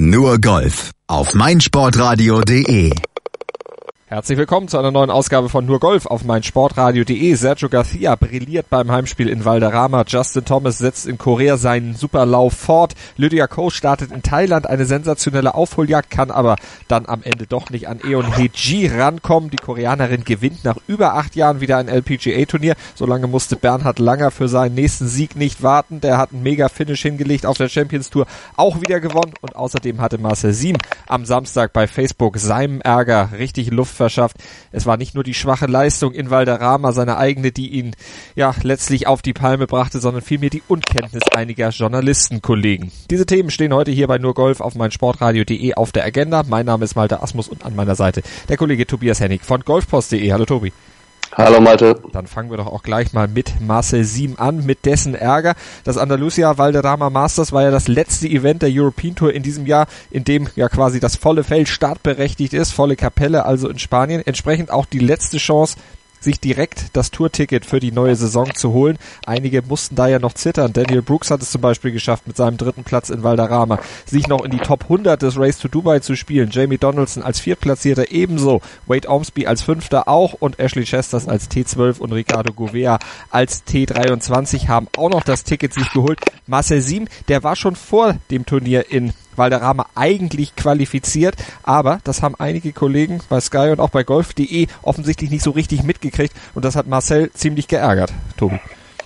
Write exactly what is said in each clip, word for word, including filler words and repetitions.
Nur Golf auf meinsportradio punkt de. Herzlich willkommen zu einer neuen Ausgabe von Nur Golf auf meinsportradio punkt de. Sergio Garcia brilliert beim Heimspiel in Valderrama. Justin Thomas setzt in Korea seinen Superlauf fort. Lydia Ko startet in Thailand eine sensationelle Aufholjagd, kann aber dann am Ende doch nicht an Eun Hee Ji rankommen. Die Koreanerin gewinnt nach über acht Jahren wieder ein L P G A Turnier. So lange musste Bernhard Langer für seinen nächsten Sieg nicht warten. Der hat einen Mega-Finish hingelegt auf der Champions Tour, auch wieder gewonnen. Und außerdem hatte Marcel Siem am Samstag bei Facebook seinem Ärger richtig Luft verschafft. Es war nicht nur die schwache Leistung in Valderrama, seine eigene, die ihn ja letztlich auf die Palme brachte, sondern vielmehr die Unkenntnis einiger Journalistenkollegen. Diese Themen stehen heute hier bei Nur Golf auf meinsportradio punkt de auf der Agenda. Mein Name ist Malte Asmus und an meiner Seite der Kollege Tobias Hennig von golfpost punkt de. Hallo Tobi. Hallo Malte. Dann fangen wir doch auch gleich mal mit Marcel Siem an, mit dessen Ärger. Das Andalusia Valderrama Masters war ja das letzte Event der European Tour in diesem Jahr, in dem ja quasi das volle Feld startberechtigt ist, volle Kapelle also in Spanien. Entsprechend auch die letzte Chance, sich direkt das Tourticket für die neue Saison zu holen. Einige mussten da ja noch zittern. Daniel Brooks hat es zum Beispiel geschafft, mit seinem dritten Platz in Valderrama sich noch in die Top hundert des Race to Dubai zu spielen. Jamie Donaldson als Viertplatzierter ebenso, Wade Ormsby als Fünfter auch und Ashley Chesters als T zwölf und Ricardo Gouveia als T dreiundzwanzig haben auch noch das Ticket sich geholt. Marcel Siem, der war schon vor dem Turnier in Valderrama eigentlich qualifiziert, aber das haben einige Kollegen bei Sky und auch bei golf punkt de offensichtlich nicht so richtig mitgekriegt und das hat Marcel ziemlich geärgert, Tobi.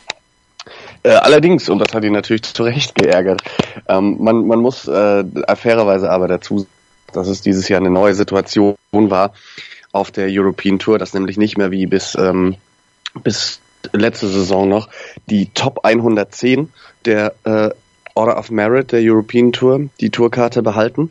Äh, allerdings, und das hat ihn natürlich zu Recht geärgert, ähm, man, man muss äh, fairerweise aber dazu sagen, dass es dieses Jahr eine neue Situation war auf der European Tour, dass nämlich nicht mehr wie bis, ähm, bis letzte Saison noch die Top hundertzehn der äh, Order of Merit der European Tour die Tourkarte behalten,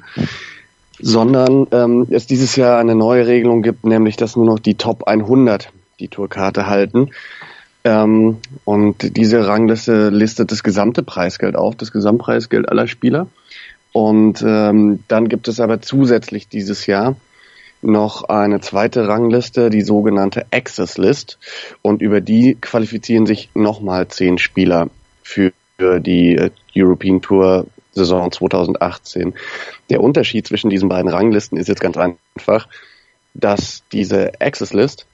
sondern ähm, es dieses Jahr eine neue Regelung gibt, nämlich dass nur noch die Top hundert die Tourkarte halten. Ähm, und diese Rangliste listet das gesamte Preisgeld auf, das Gesamtpreisgeld aller Spieler. Und ähm, dann gibt es aber zusätzlich dieses Jahr noch eine zweite Rangliste, die sogenannte Access List. Und über die qualifizieren sich nochmal zehn Spieler für die European Tour Saison zwanzig achtzehn. Der Unterschied zwischen diesen beiden Ranglisten ist jetzt ganz einfach, dass diese Access List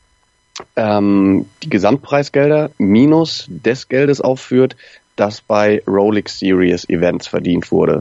ähm, die Gesamtpreisgelder minus des Geldes aufführt, das bei Rolex Series Events verdient wurde.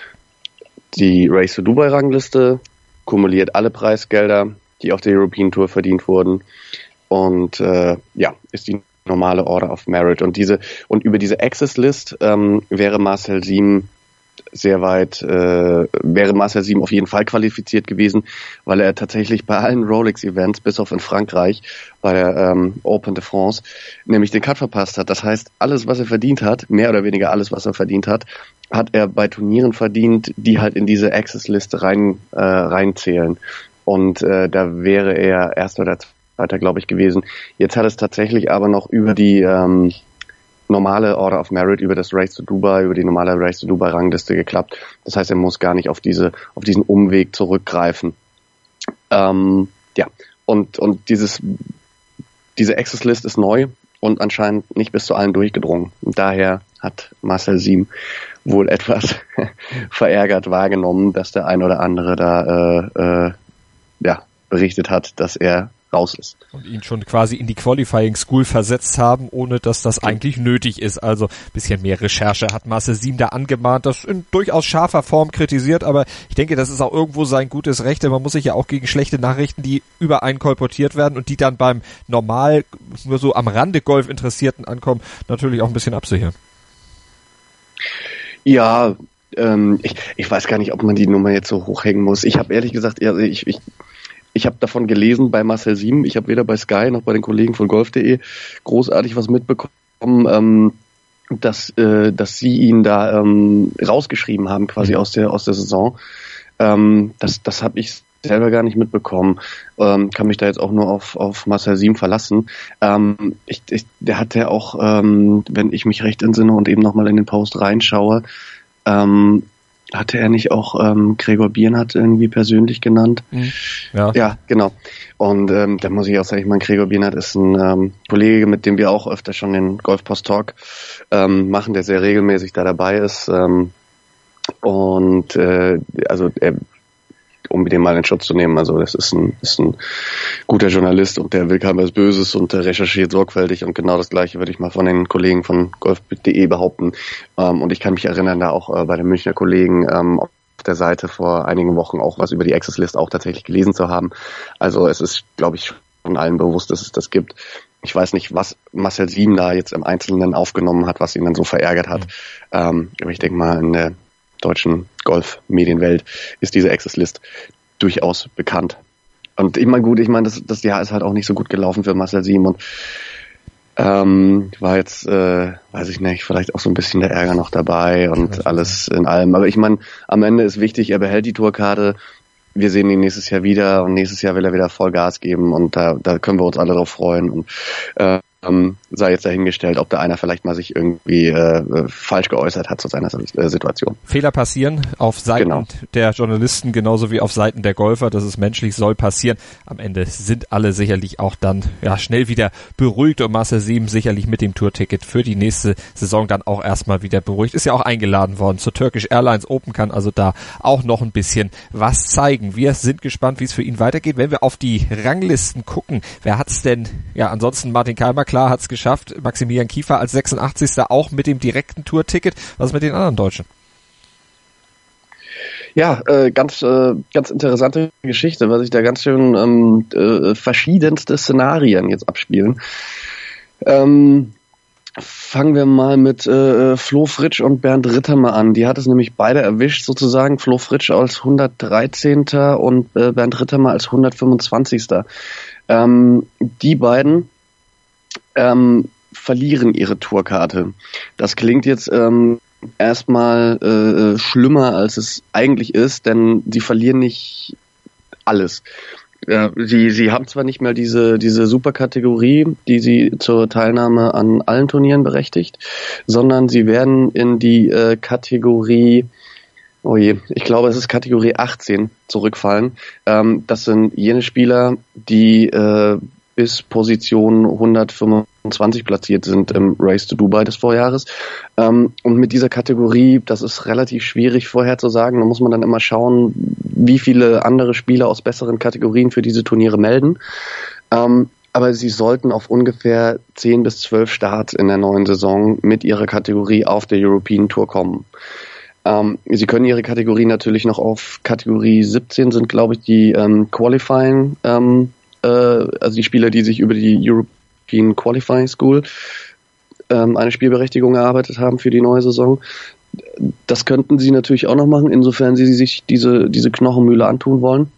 Die Race to Dubai Rangliste kumuliert alle Preisgelder, die auf der European Tour verdient wurden und äh, ja, ist die normale Order of Merit. Und diese und über diese Access List ähm, wäre Marcel Siem sehr weit, äh, wäre Marcel Siem auf jeden Fall qualifiziert gewesen, weil er tatsächlich bei allen Rolex-Events, bis auf in Frankreich, bei der ähm, Open de France, nämlich den Cut verpasst hat. Das heißt, alles, was er verdient hat, mehr oder weniger alles, was er verdient hat, hat er bei Turnieren verdient, die halt in diese Access-Liste rein, äh, reinzählen. Und äh, da wäre er erster oder weiter, glaube ich, gewesen. Jetzt hat es tatsächlich aber noch über die ähm, normale Order of Merit, über das Race to Dubai, über die normale Race to Dubai Rangliste geklappt. Das heißt, er muss gar nicht auf diese, auf diesen Umweg zurückgreifen. Ähm, ja, und und dieses, diese Access List ist neu und anscheinend nicht bis zu allen durchgedrungen. Und daher hat Marcel Siem wohl etwas verärgert wahrgenommen, dass der ein oder andere da äh, äh, ja berichtet hat, dass er raus ist. Und ihn schon quasi in die Qualifying School versetzt haben, ohne dass das eigentlich nötig ist. Also ein bisschen mehr Recherche hat Marcel Siem da angemahnt, das in durchaus scharfer Form kritisiert, aber ich denke, das ist auch irgendwo sein gutes Recht, denn man muss sich ja auch gegen schlechte Nachrichten, die über einen kolportiert werden und die dann beim normal nur so am Rande Golf Interessierten ankommen, natürlich auch ein bisschen absichern. Ja, ähm, ich, ich weiß gar nicht, ob man die Nummer jetzt so hochhängen muss. Ich habe ehrlich gesagt, also ich, ich Ich habe davon gelesen bei Marcel Siem. Ich habe weder bei Sky noch bei den Kollegen von golf punkt de großartig was mitbekommen, ähm, dass äh, dass sie ihn da ähm, rausgeschrieben haben, quasi aus der aus der Saison. Ähm, das das habe ich selber gar nicht mitbekommen. Ähm, kann mich da jetzt auch nur auf auf Marcel Siem verlassen. Ähm, ich, ich, der hat ja auch, ähm, wenn ich mich recht entsinne und eben nochmal in den Post reinschaue, ähm, hatte er nicht auch ähm, Gregor Biernat irgendwie persönlich genannt? Mhm. Ja. Ja, genau. Und ähm, da muss ich auch sagen, ich meine, Gregor Biernat ist ein ähm, Kollege, mit dem wir auch öfter schon den Golfpost Talk ähm, machen, der sehr regelmäßig da dabei ist. Ähm, Und äh, also er, um den mal in Schutz zu nehmen, also das ist ein, ist ein guter Journalist und der will keinem was Böses und der recherchiert sorgfältig und genau das Gleiche würde ich mal von den Kollegen von golf punkt de behaupten. Ähm, und ich kann mich erinnern, da auch äh, bei den Münchner Kollegen ähm, auf der Seite vor einigen Wochen auch was über die Access List auch tatsächlich gelesen zu haben. Also es ist, glaube ich, schon allen bewusst, dass es das gibt. Ich weiß nicht, was Marcel Sieben da jetzt im Einzelnen aufgenommen hat, was ihn dann so verärgert hat. Mhm. Ähm, aber ich denke mal, in der deutschen Golf-Medienwelt ist diese Access List durchaus bekannt. Und ich meine, gut, ich meine, das, das Jahr ist halt auch nicht so gut gelaufen für Marcel Sieben und ähm, war jetzt, äh, weiß ich nicht, vielleicht auch so ein bisschen der Ärger noch dabei und alles in allem. Aber ich meine, am Ende ist wichtig, er behält die Tourkarte. Wir sehen ihn nächstes Jahr wieder und nächstes Jahr will er wieder Vollgas geben und da, da können wir uns alle drauf freuen. Und äh, Ähm, sei jetzt dahingestellt, ob da einer vielleicht mal sich irgendwie äh, falsch geäußert hat zu seiner äh, Situation. Fehler passieren auf Seiten genau. der Journalisten genauso wie auf Seiten der Golfer, das ist menschlich, soll passieren. Am Ende sind alle sicherlich auch dann ja schnell wieder beruhigt und Marcel Sieben sicherlich mit dem Tourticket für die nächste Saison dann auch erstmal wieder beruhigt. Ist ja auch eingeladen worden zur Turkish Airlines Open, kann also da auch noch ein bisschen was zeigen. Wir sind gespannt, wie es für ihn weitergeht. Wenn wir auf die Ranglisten gucken, wer hat's denn, ja ansonsten Martin Keimer, klar, hat es geschafft. Maximilian Kiefer als sechsundachtzigster auch mit dem direkten Tourticket. Was ist mit den anderen Deutschen? Ja, äh, ganz äh, ganz interessante Geschichte, weil sich da ganz schön ähm, äh, verschiedenste Szenarien jetzt abspielen. Ähm, fangen wir mal mit äh, Flo Fritsch und Bernd Ritthammer an. Die hat es nämlich beide erwischt sozusagen. Flo Fritsch als hundertdreizehnter und äh, Bernd Ritthammer als hundertfünfundzwanzigster Ähm, die beiden Ähm, verlieren ihre Tourkarte. Das klingt jetzt ähm, erstmal äh, schlimmer, als es eigentlich ist, denn sie verlieren nicht alles. Ja, sie, sie haben zwar nicht mehr diese, diese Superkategorie, die sie zur Teilnahme an allen Turnieren berechtigt, sondern sie werden in die äh, Kategorie, oh je, ich glaube, es ist Kategorie achtzehn zurückfallen. Ähm, das sind jene Spieler, die äh, bis Position hundertfünfundzwanzig platziert sind im Race to Dubai des Vorjahres. Ähm, und mit dieser Kategorie, das ist relativ schwierig vorherzusagen, da muss man dann immer schauen, wie viele andere Spieler aus besseren Kategorien für diese Turniere melden. Ähm, aber sie sollten auf ungefähr zehn bis zwölf Starts in der neuen Saison mit ihrer Kategorie auf der European Tour kommen. Ähm, sie können ihre Kategorie natürlich noch auf Kategorie siebzehn sind, glaube ich, die ähm, Qualifying ähm, also die Spieler, die sich über die European Qualifying School ähm, eine Spielberechtigung erarbeitet haben für die neue Saison. Das könnten sie natürlich auch noch machen, insofern sie sich diese, diese Knochenmühle antun wollen.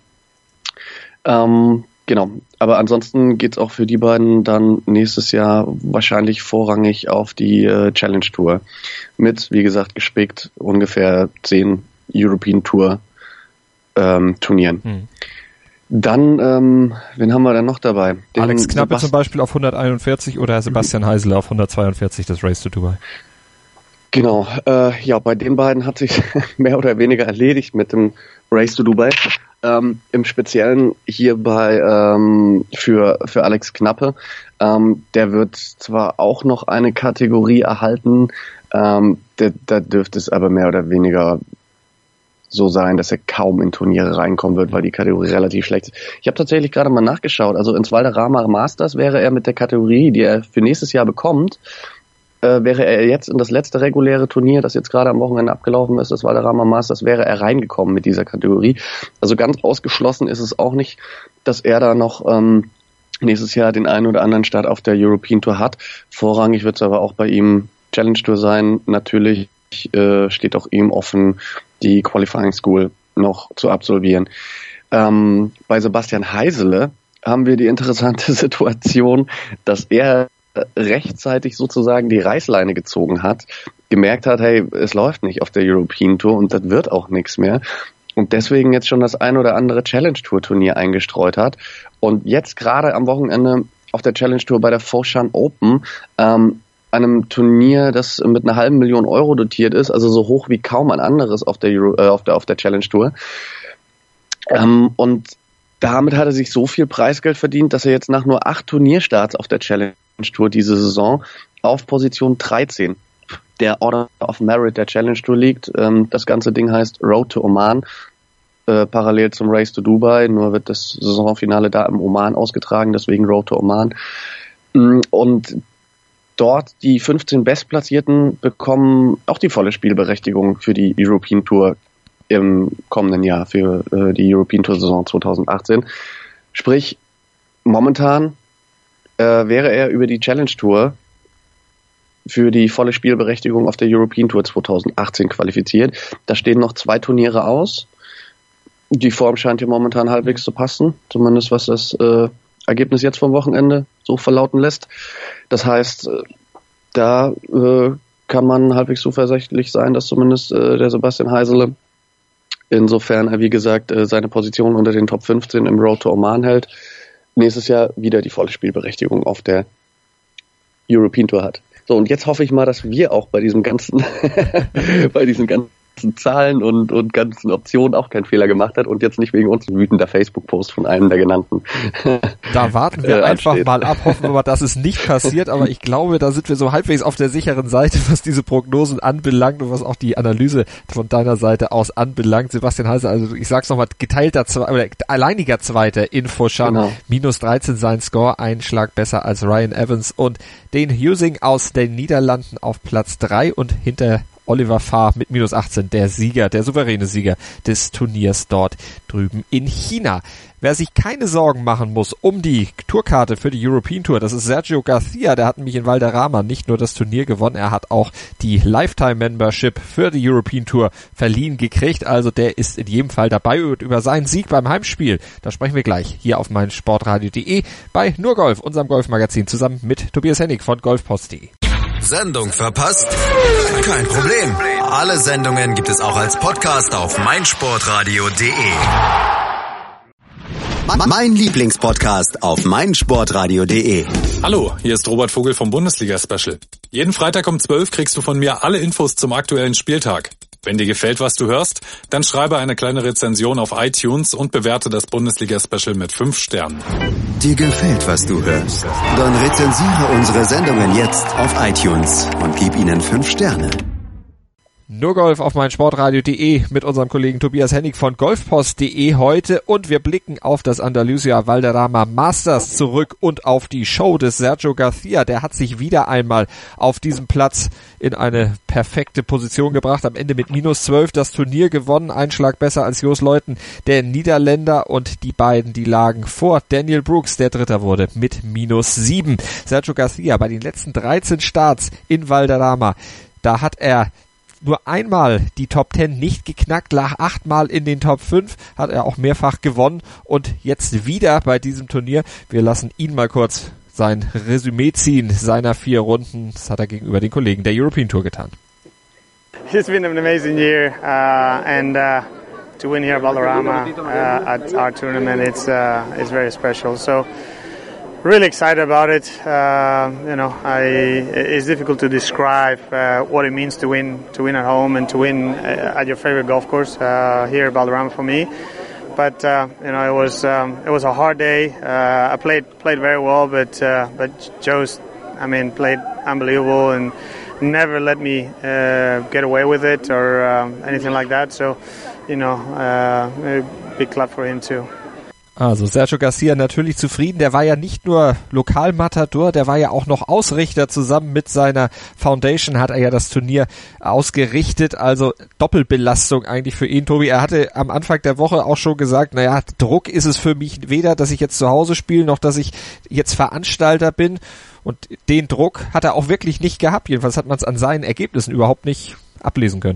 Ähm, genau, aber ansonsten geht's auch für die beiden dann nächstes Jahr wahrscheinlich vorrangig auf die äh, Challenge Tour mit, wie gesagt, gespickt ungefähr zehn European Tour ähm, Turnieren. Hm. Dann, ähm, wen haben wir denn noch dabei? Den Alex Knappe Sebast- zum Beispiel auf hunderteinundvierzig oder Sebastian Heisele auf hundertzweiundvierzig, das Race to Dubai. Genau, äh, ja, bei den beiden hat sich mehr oder weniger erledigt mit dem Race to Dubai. Ähm, im Speziellen hier bei ähm, für für Alex Knappe. Ähm, der wird zwar auch noch eine Kategorie erhalten, ähm, da, da dürfte es aber mehr oder weniger so sein, dass er kaum in Turniere reinkommen wird, weil die Kategorie relativ schlecht ist. Ich habe tatsächlich gerade mal nachgeschaut, also ins Valderrama Masters wäre er mit der Kategorie, die er für nächstes Jahr bekommt, äh, wäre er jetzt in das letzte reguläre Turnier, das jetzt gerade am Wochenende abgelaufen ist, das Valderrama Masters, wäre er reingekommen mit dieser Kategorie. Also ganz ausgeschlossen ist es auch nicht, dass er da noch ähm, nächstes Jahr den einen oder anderen Start auf der European Tour hat. Vorrangig wird es aber auch bei ihm Challenge Tour sein. Natürlich äh, steht auch ihm offen, die Qualifying School noch zu absolvieren. Ähm, bei Sebastian Heisele haben wir die interessante Situation, dass er rechtzeitig sozusagen die Reißleine gezogen hat, gemerkt hat, hey, es läuft nicht auf der European Tour und das wird auch nichts mehr. Und deswegen jetzt schon das ein oder andere Challenge Tour Turnier eingestreut hat. Und jetzt gerade am Wochenende auf der Challenge Tour bei der Foshan Open, ähm, einem Turnier, das mit einer halben Million Euro dotiert ist, also so hoch wie kaum ein anderes auf der Euro, äh, auf der auf der Challenge Tour. Ähm, und damit hat er sich so viel Preisgeld verdient, dass er jetzt nach nur acht Turnierstarts auf der Challenge Tour diese Saison auf Position dreizehn der Order of Merit der Challenge Tour liegt. Ähm, das ganze Ding heißt Road to Oman, äh, parallel zum Race to Dubai, nur wird das Saisonfinale da im Oman ausgetragen, deswegen Road to Oman. Und dort die fünfzehn Bestplatzierten bekommen auch die volle Spielberechtigung für die European Tour im kommenden Jahr, für äh, die European Tour Saison zwanzig achtzehn. Sprich, momentan äh, wäre er über die Challenge Tour für die volle Spielberechtigung auf der European Tour zwanzig achtzehn qualifiziert. Da stehen noch zwei Turniere aus. Die Form scheint hier momentan halbwegs zu passen, zumindest was das äh, Ergebnis jetzt vom Wochenende so verlauten lässt. Das heißt, äh, da äh, kann man halbwegs zuversichtlich sein, dass zumindest äh, der Sebastian Heisele, insofern er wie gesagt äh, seine Position unter den Top fünfzehn im Road to Oman hält, nächstes Jahr wieder die volle Spielberechtigung auf der European Tour hat. So, und jetzt hoffe ich mal, dass wir auch bei diesem ganzen, bei diesen ganzen Zahlen und, und ganzen Optionen auch keinen Fehler gemacht hat und jetzt nicht wegen uns ein wütender Facebook-Post von einem der genannten. Da warten wir äh, einfach ansteht. mal ab, hoffen wir mal, dass es nicht passiert, aber ich glaube, da sind wir so halbwegs auf der sicheren Seite, was diese Prognosen anbelangt und was auch die Analyse von deiner Seite aus anbelangt. Sebastian Heisele, also ich sag's nochmal, geteilter Zwe- oder alleiniger Zweiter in Foshan, genau. minus dreizehn sein Score, ein Schlag besser als Ryan Evans und den Husing aus den Niederlanden auf Platz drei und hinter Oliver Farr mit minus achtzehn, der Sieger, der souveräne Sieger des Turniers dort drüben in China. Wer sich keine Sorgen machen muss um die Tourkarte für die European Tour, das ist Sergio Garcia, der hat nämlich in Valderrama nicht nur das Turnier gewonnen, er hat auch die Lifetime-Membership für die European Tour verliehen gekriegt, also der ist in jedem Fall dabei und über seinen Sieg beim Heimspiel, da sprechen wir gleich hier auf meinsportradio punkt de bei Nur Golf, unserem Golfmagazin, zusammen mit Tobias Hennig von golfpost punkt de. Sendung verpasst? Kein Problem. Alle Sendungen gibt es auch als Podcast auf meinsportradio punkt de. Mein Lieblingspodcast auf meinsportradio punkt de. Hallo, hier ist Robert Vogel vom Bundesliga-Special. Jeden Freitag um zwölf kriegst du von mir alle Infos zum aktuellen Spieltag. Wenn dir gefällt, was du hörst, dann schreibe eine kleine Rezension auf iTunes und bewerte das Bundesliga-Special mit fünf Sternen. Dir gefällt, was du hörst? Dann rezensiere unsere Sendungen jetzt auf iTunes und gib ihnen fünf Sterne. Nur Golf auf meinsportradio punkt de mit unserem Kollegen Tobias Hennig von golfpost punkt de heute und wir blicken auf das Andalusia Valderrama Masters zurück und auf die Show des Sergio Garcia. Der hat sich wieder einmal auf diesem Platz in eine perfekte Position gebracht. Am Ende mit minus zwölf das Turnier gewonnen. Ein Schlag besser als Jos Leuten, der Niederländer, und die beiden, die lagen vor Daniel Brooks, der Dritter wurde, mit minus sieben. Sergio Garcia bei den letzten dreizehn Starts in Valderrama, da hat er nur einmal die Top zehn nicht geknackt, lag achtmal in den Top fünf, hat er auch mehrfach gewonnen und jetzt wieder bei diesem Turnier. Wir lassen ihn mal kurz sein Resümee ziehen seiner vier Runden. Das hat er gegenüber den Kollegen der European Tour getan. It's been an amazing year uh, and uh, to win here at Valderrama uh, at our tournament, it's, uh, it's very special. So really excited about it. Uh, you know, I, it's difficult to describe uh, what it means to win, to win at home and to win uh, at your favorite golf course uh, here at Valderrama for me. But uh, you know, it was um, it was a hard day. Uh, I played played very well, but uh, but Joe's, I mean, played unbelievable and never let me uh, get away with it or um, anything like that. So, you know, uh, a big clap for him too. Also Sergio Garcia natürlich zufrieden, der war ja nicht nur Lokalmatador, der war ja auch noch Ausrichter. Zusammen mit seiner Foundation hat er ja das Turnier ausgerichtet, also Doppelbelastung eigentlich für ihn, Tobi. Er hatte am Anfang der Woche auch schon gesagt, naja, Druck ist es für mich weder, dass ich jetzt zu Hause spiele, noch dass ich jetzt Veranstalter bin, und den Druck hat er auch wirklich nicht gehabt, jedenfalls hat man es an seinen Ergebnissen überhaupt nicht ablesen können.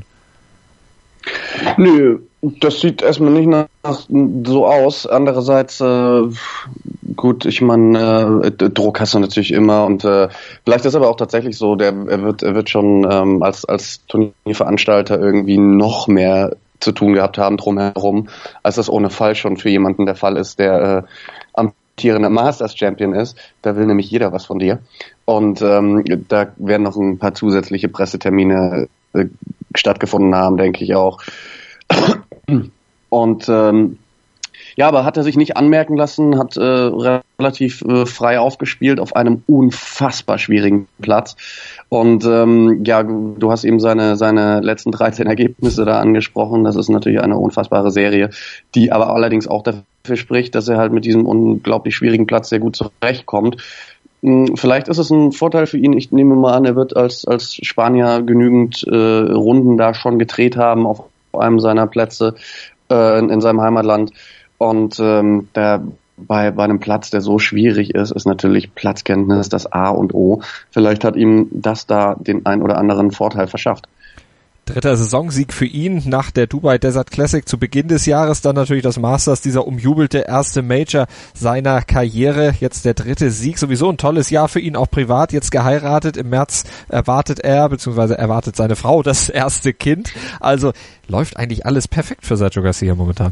Nö, das sieht erstmal nicht nach so aus. Andererseits, äh, gut, ich meine, äh, Druck hast du natürlich immer und äh, vielleicht ist aber auch tatsächlich so, der er wird er wird schon ähm, als als Turnierveranstalter irgendwie noch mehr zu tun gehabt haben drumherum, als das ohne Fall schon für jemanden der Fall ist, der äh, amtierender Masters Champion ist. Da will nämlich jeder was von dir. Und ähm, da werden noch ein paar zusätzliche Pressetermine äh, stattgefunden haben, denke ich auch. Und ähm, Ja, aber hat er sich nicht anmerken lassen, hat äh, relativ äh, frei aufgespielt auf einem unfassbar schwierigen Platz. Und ähm, ja, du hast eben seine seine letzten dreizehn Ergebnisse da angesprochen. Das ist natürlich eine unfassbare Serie, die aber allerdings auch dafür spricht, dass er halt mit diesem unglaublich schwierigen Platz sehr gut zurechtkommt. Vielleicht ist es ein Vorteil für ihn. Ich nehme mal an, er wird als als Spanier genügend äh, Runden da schon gedreht haben auf einem seiner Plätze äh, in, in seinem Heimatland. Und ähm, der, bei bei einem Platz, der so schwierig ist, ist natürlich Platzkenntnis das A und O. Vielleicht hat ihm das da den ein oder anderen Vorteil verschafft. Dritter Saisonsieg für ihn nach der Dubai Desert Classic zu Beginn des Jahres, dann natürlich das Masters, dieser umjubelte erste Major seiner Karriere, jetzt der dritte Sieg, sowieso ein tolles Jahr für ihn, auch privat, jetzt geheiratet, im März erwartet er, beziehungsweise erwartet seine Frau das erste Kind, also läuft eigentlich alles perfekt für Sergio Garcia momentan.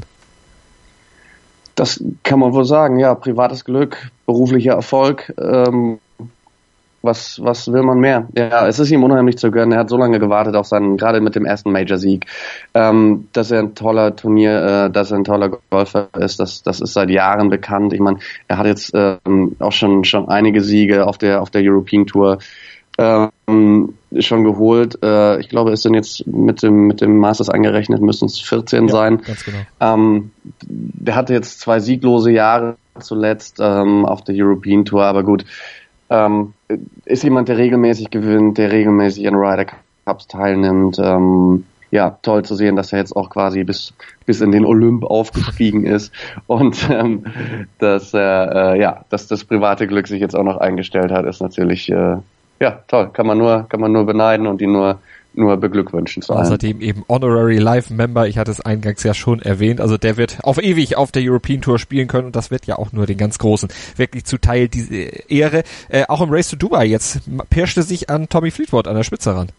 Das kann man wohl sagen, ja, privates Glück, beruflicher Erfolg, ähm, Was, was will man mehr? Ja, es ist ihm unheimlich zu gönnen. Er hat so lange gewartet auf seinen, gerade mit dem ersten Major-Sieg, ähm, dass er ein toller Turnier, äh, dass er ein toller Golfer ist. Das, das ist seit Jahren bekannt. Ich meine, er hat jetzt ähm, auch schon schon einige Siege auf der auf der European Tour ähm, schon geholt. Äh, ich glaube, es sind jetzt mit dem mit dem Masters angerechnet, müssen es vierzehn ja, sein. Ganz genau. Ähm, der hatte jetzt zwei sieglose Jahre zuletzt ähm, auf der European Tour, aber gut. Ähm, ist jemand, der regelmäßig gewinnt, der regelmäßig an Ryder Cups teilnimmt. Ähm, ja, toll zu sehen, dass er jetzt auch quasi bis bis in den Olymp aufgestiegen ist und ähm, dass er äh, ja, dass das private Glück sich jetzt auch noch eingestellt hat, ist natürlich äh, ja toll. Kann man nur kann man nur beneiden und ihn nur nur beglückwünschen zu allen. Außerdem eben Honorary Live Member, ich hatte es eingangs ja schon erwähnt, also der wird auf ewig auf der European Tour spielen können und das wird ja auch nur den ganz Großen wirklich zuteil, diese Ehre. Äh, auch im Race to Dubai jetzt pirschte sich an Tommy Fleetwood an der Spitze ran.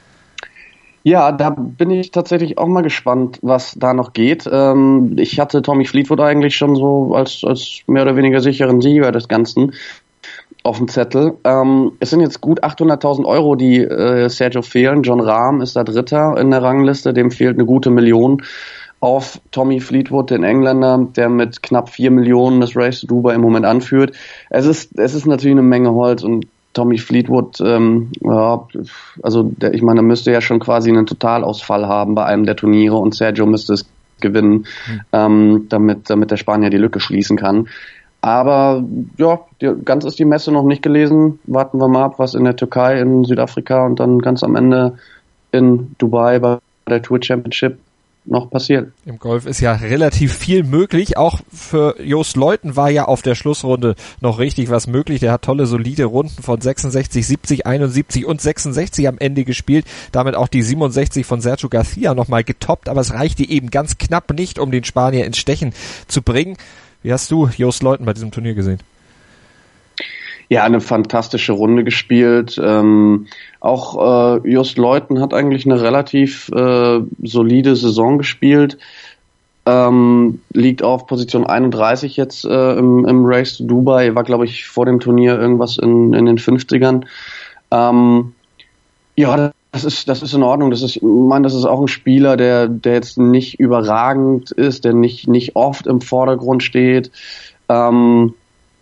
Ja, da bin ich tatsächlich auch mal gespannt, was da noch geht. Ähm, ich hatte Tommy Fleetwood eigentlich schon so als, als mehr oder weniger sicheren Sieger des Ganzen auf dem Zettel. Ähm, es sind jetzt gut achthunderttausend Euro, die äh, Sergio fehlen. John Rahm ist da Dritter in der Rangliste, dem fehlt eine gute Million auf Tommy Fleetwood, den Engländer, der mit knapp vier Millionen das Race to Dubai im Moment anführt. Es ist es ist natürlich eine Menge Holz und Tommy Fleetwood, ähm, ja, also der, ich meine, er müsste ja schon quasi einen Totalausfall haben bei einem der Turniere und Sergio müsste es gewinnen, mhm. ähm, damit damit der Spanier die Lücke schließen kann. Aber ja, die, ganz ist die Messe noch nicht gelesen. Warten wir mal ab, was in der Türkei, in Südafrika und dann ganz am Ende in Dubai bei der Tour Championship noch passiert. Im Golf ist ja relativ viel möglich. Auch für Joost Luiten war ja auf der Schlussrunde noch richtig was möglich. Der hat tolle, solide Runden von sechsundsechzig, siebzig, einundsiebzig und sechsundsechzig am Ende gespielt. Damit auch die siebenundsechzig von Sergio Garcia nochmal getoppt. Aber es reichte eben ganz knapp nicht, um den Spanier ins Stechen zu bringen. Wie hast du Joost Luiten bei diesem Turnier gesehen? Ja, eine fantastische Runde gespielt. Ähm, auch äh, Joost Luiten hat eigentlich eine relativ äh, solide Saison gespielt. Ähm, liegt auf Position einunddreißig jetzt äh, im, im Race to Dubai. War, glaube ich, vor dem Turnier irgendwas in, in den fünfzigern. Ähm, ja, das ist, das ist in Ordnung. Das ist, ich meine, das ist auch ein Spieler, der, der jetzt nicht überragend ist, der nicht, nicht oft im Vordergrund steht. Ähm,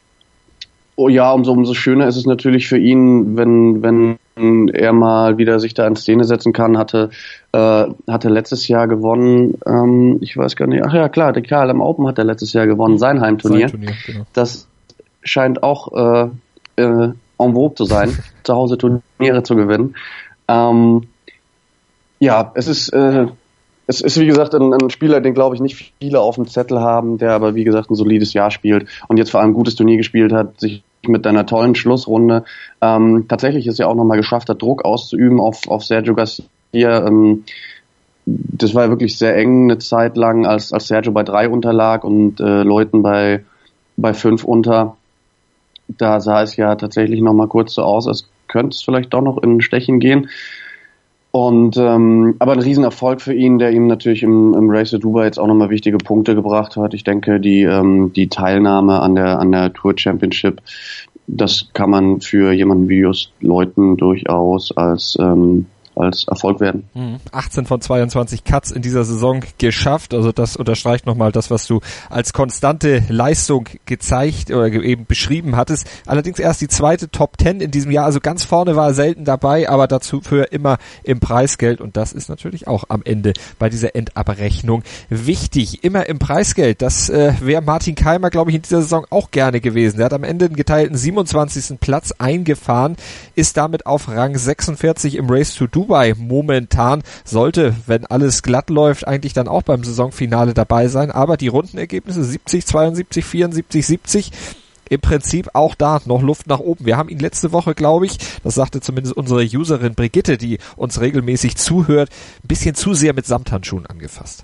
oh ja, umso, umso schöner ist es natürlich für ihn, wenn, wenn er mal wieder sich da in Szene setzen kann. Hatte, äh, hatte letztes Jahr gewonnen, ähm, ich weiß gar nicht, ach ja, klar, der K L M Open hat er letztes Jahr gewonnen, sein Heimturnier. Sein Turnier, genau. Das scheint auch, äh, äh, en vogue zu sein, zu Hause Turniere zu gewinnen. Ähm, ja, es ist, äh, es ist wie gesagt ein, ein Spieler, den glaube ich nicht viele auf dem Zettel haben, der aber wie gesagt ein solides Jahr spielt und jetzt vor allem ein gutes Turnier gespielt hat, sich mit einer tollen Schlussrunde ähm, tatsächlich ist ja auch nochmal geschafft hat, Druck auszuüben auf, auf Sergio Garcia. Ähm, das war ja wirklich sehr eng eine Zeit lang, als, als Sergio bei drei unterlag und äh, Luiten bei, bei fünf unter. Da sah es ja tatsächlich nochmal kurz so aus, als könnte es vielleicht doch noch in ein Stechen gehen. Und ähm, aber ein Riesenerfolg für ihn, der ihm natürlich im, im Race to Dubai jetzt auch nochmal wichtige Punkte gebracht hat. Ich denke, die ähm, die Teilnahme an der an der Tour Championship, das kann man für jemanden wie Joost Luiten durchaus als ähm, als Erfolg werden. achtzehn von zweiundzwanzig Cuts in dieser Saison geschafft, also das unterstreicht nochmal das, was du als konstante Leistung gezeigt oder eben beschrieben hattest. Allerdings erst die zweite Top zehn in diesem Jahr, also ganz vorne war er selten dabei, aber dazu für immer im Preisgeld und das ist natürlich auch am Ende bei dieser Endabrechnung wichtig. Immer im Preisgeld, das äh, wäre Martin Kaymer, glaube ich, in dieser Saison auch gerne gewesen. Er hat am Ende einen geteilten siebenundzwanzigsten Platz eingefahren, ist damit auf Rang sechsundvierzig im Race to Dubai momentan, sollte, wenn alles glatt läuft, eigentlich dann auch beim Saisonfinale dabei sein, aber die Rundenergebnisse siebzig, zweiundsiebzig, vierundsiebzig, siebzig, im Prinzip auch da noch Luft nach oben. Wir haben ihn letzte Woche, glaube ich, das sagte zumindest unsere Userin Brigitte, die uns regelmäßig zuhört, ein bisschen zu sehr mit Samthandschuhen angefasst.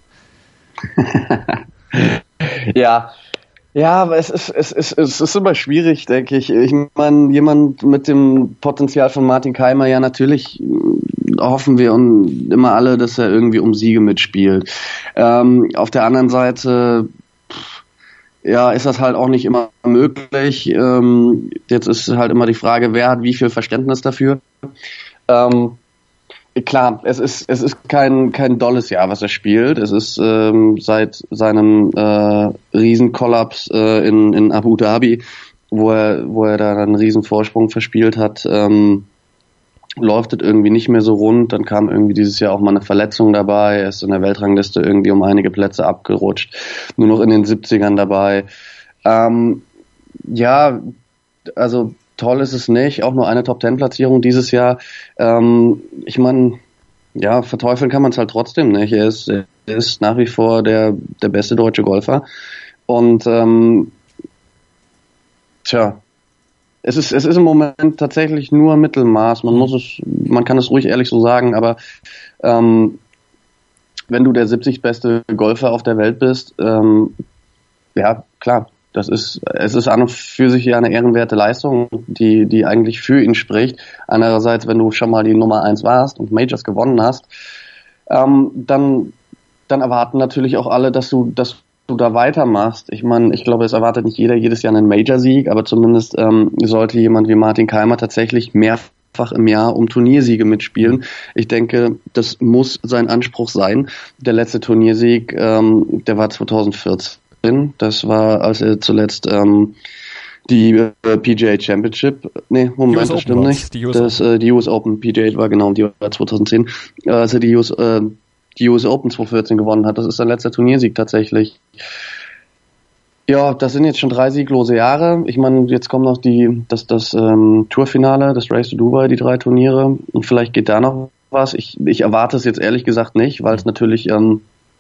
Ja, ja, aber es ist, es ist, es ist immer schwierig, denke ich. Ich meine, jemand mit dem Potenzial von Martin Kaymer, ja, natürlich hoffen wir und immer alle, dass er irgendwie um Siege mitspielt. Ähm, auf der anderen Seite, ja, ist das halt auch nicht immer möglich. Ähm, jetzt ist halt immer die Frage, wer hat wie viel Verständnis dafür. Ähm, klar, es ist es ist kein kein dolles Jahr, was er spielt. Es ist ähm, seit seinem äh, Riesenkollaps äh, in in Abu Dhabi, wo er wo er da einen riesen Vorsprung verspielt hat, ähm, läuft es irgendwie nicht mehr so rund. Dann kam irgendwie dieses Jahr auch mal eine Verletzung dabei. Er ist in der Weltrangliste irgendwie um einige Plätze abgerutscht. Nur noch in den siebzigern dabei. Ähm, ja, also toll ist es nicht. Auch nur eine Top-Ten-Platzierung dieses Jahr. Ähm, ich meine, ja, verteufeln kann man es halt trotzdem nicht. Er ist, er ist nach wie vor der, der beste deutsche Golfer. Und ähm, tja, Es ist, es ist im Moment tatsächlich nur Mittelmaß. Man muss es, man kann es ruhig ehrlich so sagen, aber ähm, wenn du der siebzig beste Golfer auf der Welt bist, ähm, ja klar, das ist, es ist an und für sich ja eine ehrenwerte Leistung, die, die eigentlich für ihn spricht. Andererseits, wenn du schon mal die Nummer eins warst und Majors gewonnen hast, ähm, dann, dann erwarten natürlich auch alle, dass du, dass du da weitermachst. Ich meine, ich glaube, es erwartet nicht jeder jedes Jahr einen Major-Sieg, aber zumindest ähm, sollte jemand wie Martin Kaymer tatsächlich mehrfach im Jahr um Turniersiege mitspielen. Ich denke, das muss sein Anspruch sein. Der letzte Turniersieg, ähm, der war zwanzig vierzehn. Das war, als er zuletzt ähm, die äh, P G A Championship, nee, Moment, das stimmt nicht. Die U S das, äh, die U S Open P G A war genau, die war zwanzig zehn. Äh, als er die U S äh, die U S Open zwanzig vierzehn gewonnen hat. Das ist sein letzter Turniersieg tatsächlich. Ja, das sind jetzt schon drei sieglose Jahre. Ich meine, jetzt kommt noch die das das ähm, Tourfinale, das Race to Dubai, die drei Turniere. Und vielleicht geht da noch was. Ich, ich erwarte es jetzt ehrlich gesagt nicht, weil es natürlich ähm,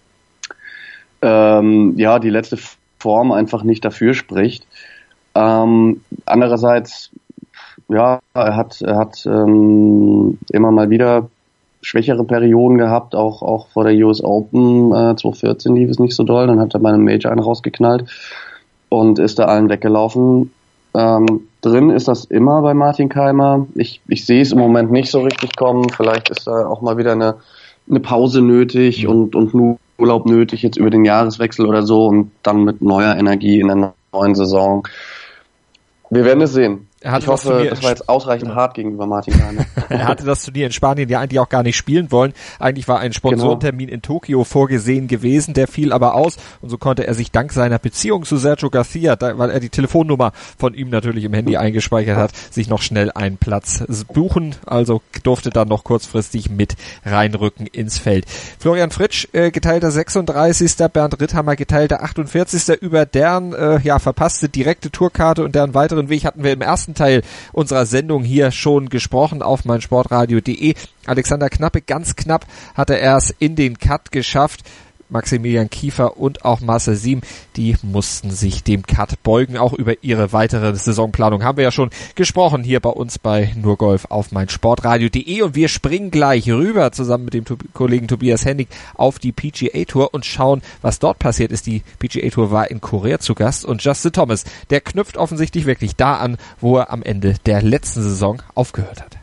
ähm, ja die letzte Form einfach nicht dafür spricht. Ähm, andererseits, ja, er hat er hat ähm, immer mal wieder schwächere Perioden gehabt, auch auch vor der U S Open äh, zwanzig vierzehn lief es nicht so doll, dann hat er bei einem Major einen rausgeknallt und ist da allen weggelaufen. Ähm, drin ist das immer bei Martin Kaymer. Ich ich sehe es im Moment nicht so richtig kommen. Vielleicht ist da auch mal wieder eine eine Pause nötig und und nur Urlaub nötig jetzt über den Jahreswechsel oder so und dann mit neuer Energie in der neuen Saison. Wir werden es sehen. Er hatte ich hoffe, das, das war jetzt ausreichend ja. hart gegenüber Martin Kaymer. Er hatte das Turnier in Spanien ja eigentlich auch gar nicht spielen wollen. Eigentlich war ein Sponsorentermin genau. in Tokio vorgesehen gewesen, der fiel aber aus und so konnte er sich dank seiner Beziehung zu Sergio Garcia, da, weil er die Telefonnummer von ihm natürlich im Handy eingespeichert hat, sich noch schnell einen Platz buchen. Also durfte dann noch kurzfristig mit reinrücken ins Feld. Florian Fritsch, äh, geteilter sechsunddreißigster Bernd Ritthammer, geteilter achtundvierzigster Über deren äh, ja verpasste direkte Tourkarte und deren weiteren Weg hatten wir im ersten Teil unserer Sendung hier schon gesprochen auf meinsportradio punkt de. Alexander Knappe, ganz knapp hat er erst in den Cut geschafft. Maximilian Kiefer und auch Marcel Siem, die mussten sich dem Cut beugen. Auch über ihre weitere Saisonplanung haben wir ja schon gesprochen hier bei uns bei Nur Golf auf meinsportradio punkt de und wir springen gleich rüber zusammen mit dem Tob- Kollegen Tobias Hennig auf die P G A Tour und schauen, was dort passiert ist. Die P G A Tour war in Korea zu Gast und Justin Thomas, der knüpft offensichtlich wirklich da an, wo er am Ende der letzten Saison aufgehört hat.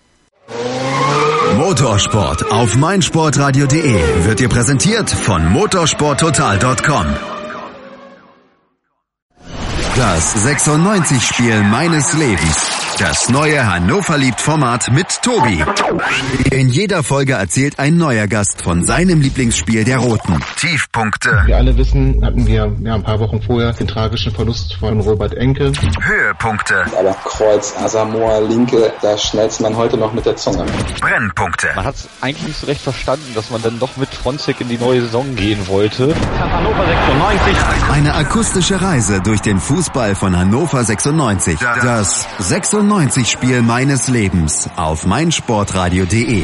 Motorsport auf meinsportradio punkt de wird dir präsentiert von motorsport total punkt com. Das sechsundneunzig Spiel meines Lebens. Das neue Hannover liebt Format mit Tobi. In jeder Folge erzählt ein neuer Gast von seinem Lieblingsspiel der Roten. Tiefpunkte. Wir alle wissen, hatten wir ja, ein paar Wochen vorher den tragischen Verlust von Robert Enke. Höhepunkte. Aber Kreuz, Asamoah, Linke, da schnellst man heute noch mit der Zunge. Brennpunkte. Man hat es eigentlich nicht so recht verstanden, dass man dann doch mit Fronzek in die neue Saison gehen wollte. Hannover sechsundneunzig. Eine akustische Reise durch den Fußball von Hannover sechsundneunzig. Das sechsundneunzig-Spiel meines Lebens auf meinsportradio punkt de.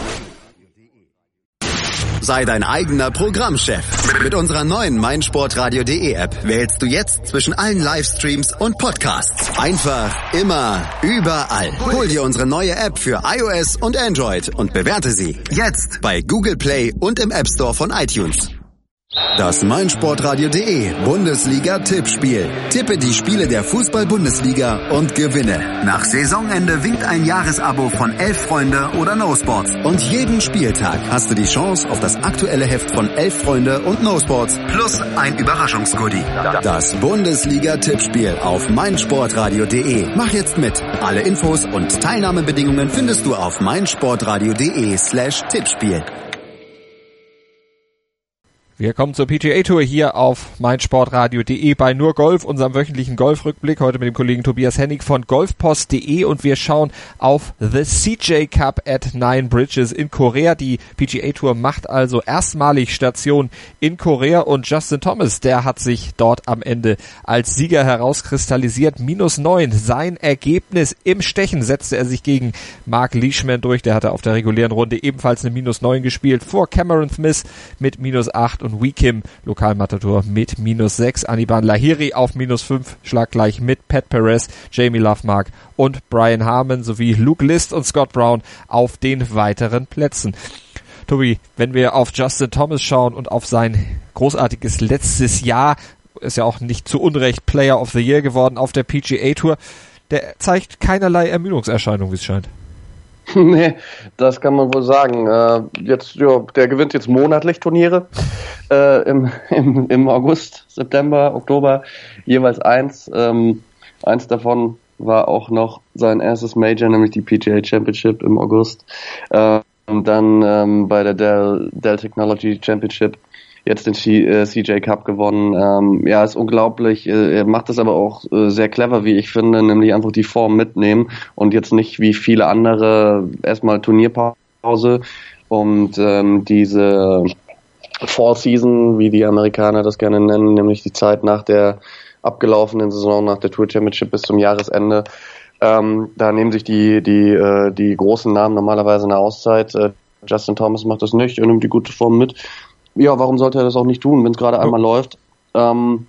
Sei dein eigener Programmchef. Mit unserer neuen meinsportradio punkt de App wählst du jetzt zwischen allen Livestreams und Podcasts. Einfach, immer, überall. Hol dir unsere neue App für iOS und Android und bewerte sie jetzt bei Google Play und im App Store von iTunes. Das meinsportradio punkt de Bundesliga-Tippspiel. Tippe die Spiele der Fußball-Bundesliga und gewinne. Nach Saisonende winkt ein Jahresabo von Elf Freunde oder No Sports. Und jeden Spieltag hast du die Chance auf das aktuelle Heft von Elf Freunde und No Sports plus ein Überraschungsgoodie. Das Bundesliga-Tippspiel auf meinsportradio punkt de. Mach jetzt mit. Alle Infos und Teilnahmebedingungen findest du auf meinsportradio punkt de slash Tippspiel. Wir kommen zur P G A Tour hier auf meinsportradio punkt de bei Nur Golf, unserem wöchentlichen Golfrückblick, heute mit dem Kollegen Tobias Hennig von golfpost punkt de, und wir schauen auf The C J Cup at Nine Bridges in Korea. Die P G A Tour macht also erstmalig Station in Korea und Justin Thomas, der hat sich dort am Ende als Sieger herauskristallisiert. Minus neun, sein Ergebnis im Stechen setzte er sich gegen Mark Leishman durch, der hatte auf der regulären Runde ebenfalls eine Minus neun gespielt, vor Cameron Smith mit Minus acht und Wee Kim, Lokalmatador, mit Minus sechs. Aniban Lahiri auf Minus fünf, schlaggleich mit Pat Perez, Jamie Lovemark und Brian Harmon sowie Luke List und Scott Brown auf den weiteren Plätzen. Tobi, wenn wir auf Justin Thomas schauen und auf sein großartiges letztes Jahr, ist ja auch nicht zu Unrecht Player of the Year geworden auf der P G A Tour, der zeigt keinerlei Ermüdungserscheinung, wie es scheint. Nee, das kann man wohl sagen. Äh, jetzt, ja, der gewinnt jetzt monatlich Turniere äh, im, im, im August, September, Oktober, jeweils eins. Ähm, eins davon war auch noch sein erstes Major, nämlich die P G A Championship im August. Äh, und dann ähm, bei der Dell, Dell Technology Championship jetzt den C, äh, C J Cup gewonnen. Ähm, ja, ist unglaublich. Äh, er macht das aber auch äh, sehr clever, wie ich finde, nämlich einfach die Form mitnehmen und jetzt nicht wie viele andere erstmal Turnierpause und ähm, diese Fall Season, wie die Amerikaner das gerne nennen, nämlich die Zeit nach der abgelaufenen Saison, nach der Tour Championship bis zum Jahresende. Ähm, da nehmen sich die die äh, die großen Namen normalerweise eine Auszeit. Äh, Justin Thomas macht das nicht, er nimmt die gute Form mit. Ja, warum sollte er das auch nicht tun, wenn es gerade einmal oh. läuft? Ähm,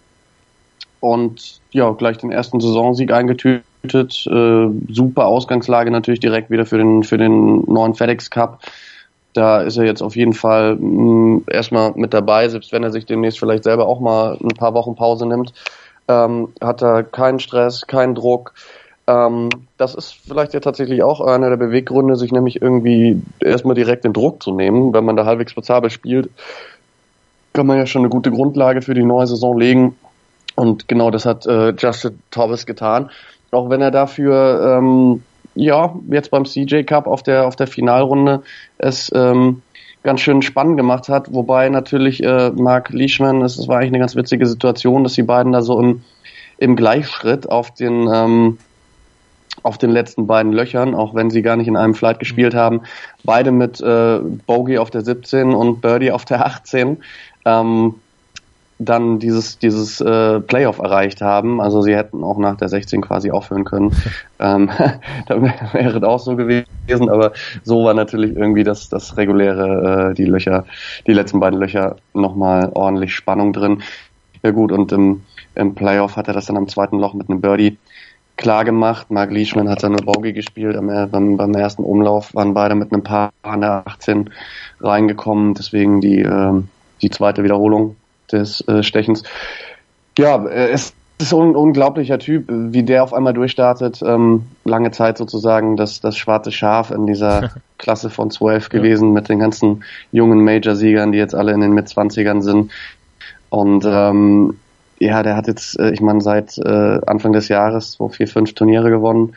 und ja, gleich den ersten Saisonsieg eingetütet. Äh, super Ausgangslage natürlich direkt wieder für den für den neuen FedEx Cup. Da ist er jetzt auf jeden Fall mh, erstmal mit dabei, selbst wenn er sich demnächst vielleicht selber auch mal ein paar Wochen Pause nimmt. Ähm, hat er keinen Stress, keinen Druck. Ähm, das ist vielleicht ja tatsächlich auch einer der Beweggründe, sich nämlich irgendwie erstmal direkt den Druck zu nehmen. Wenn man da halbwegs passabel spielt, kann man ja schon eine gute Grundlage für die neue Saison legen. Und genau das hat äh, Justin Thomas getan. Auch wenn er dafür, ähm, ja, jetzt beim C J Cup auf der auf der Finalrunde es ähm, ganz schön spannend gemacht hat. Wobei natürlich äh, Mark Leishman, es war eigentlich eine ganz witzige Situation, dass die beiden da so im, im Gleichschritt auf den ähm, auf den letzten beiden Löchern, auch wenn sie gar nicht in einem Flight gespielt haben, beide mit äh, Bogey auf der siebzehn und Birdie auf der achtzehn ähm, dann dieses dieses äh, Playoff erreicht haben. Also sie hätten auch nach der sechzehn quasi aufhören können. ähm, da wäre es auch so gewesen, aber so war natürlich irgendwie das das reguläre, äh, die Löcher, die letzten beiden Löcher nochmal ordentlich Spannung drin. Ja gut, und im, im Playoff hat er das dann am zweiten Loch mit einem Birdie klar gemacht. Mark Leishman hat dann eine Bogey gespielt. Am, beim, beim ersten Umlauf waren beide mit einem Paar an der achtzehn reingekommen. Deswegen die, äh, die zweite Wiederholung des äh, Stechens. Ja, es ist ein unglaublicher Typ, wie der auf einmal durchstartet. Ähm, lange Zeit sozusagen das, das schwarze Schaf in dieser Klasse von zwölf gewesen, ja, mit den ganzen jungen Major-Siegern, die jetzt alle in den Mitzwanzigern sind. Und ähm, ja, der hat jetzt, äh, ich meine, seit äh, Anfang des Jahres so vier, fünf Turniere gewonnen.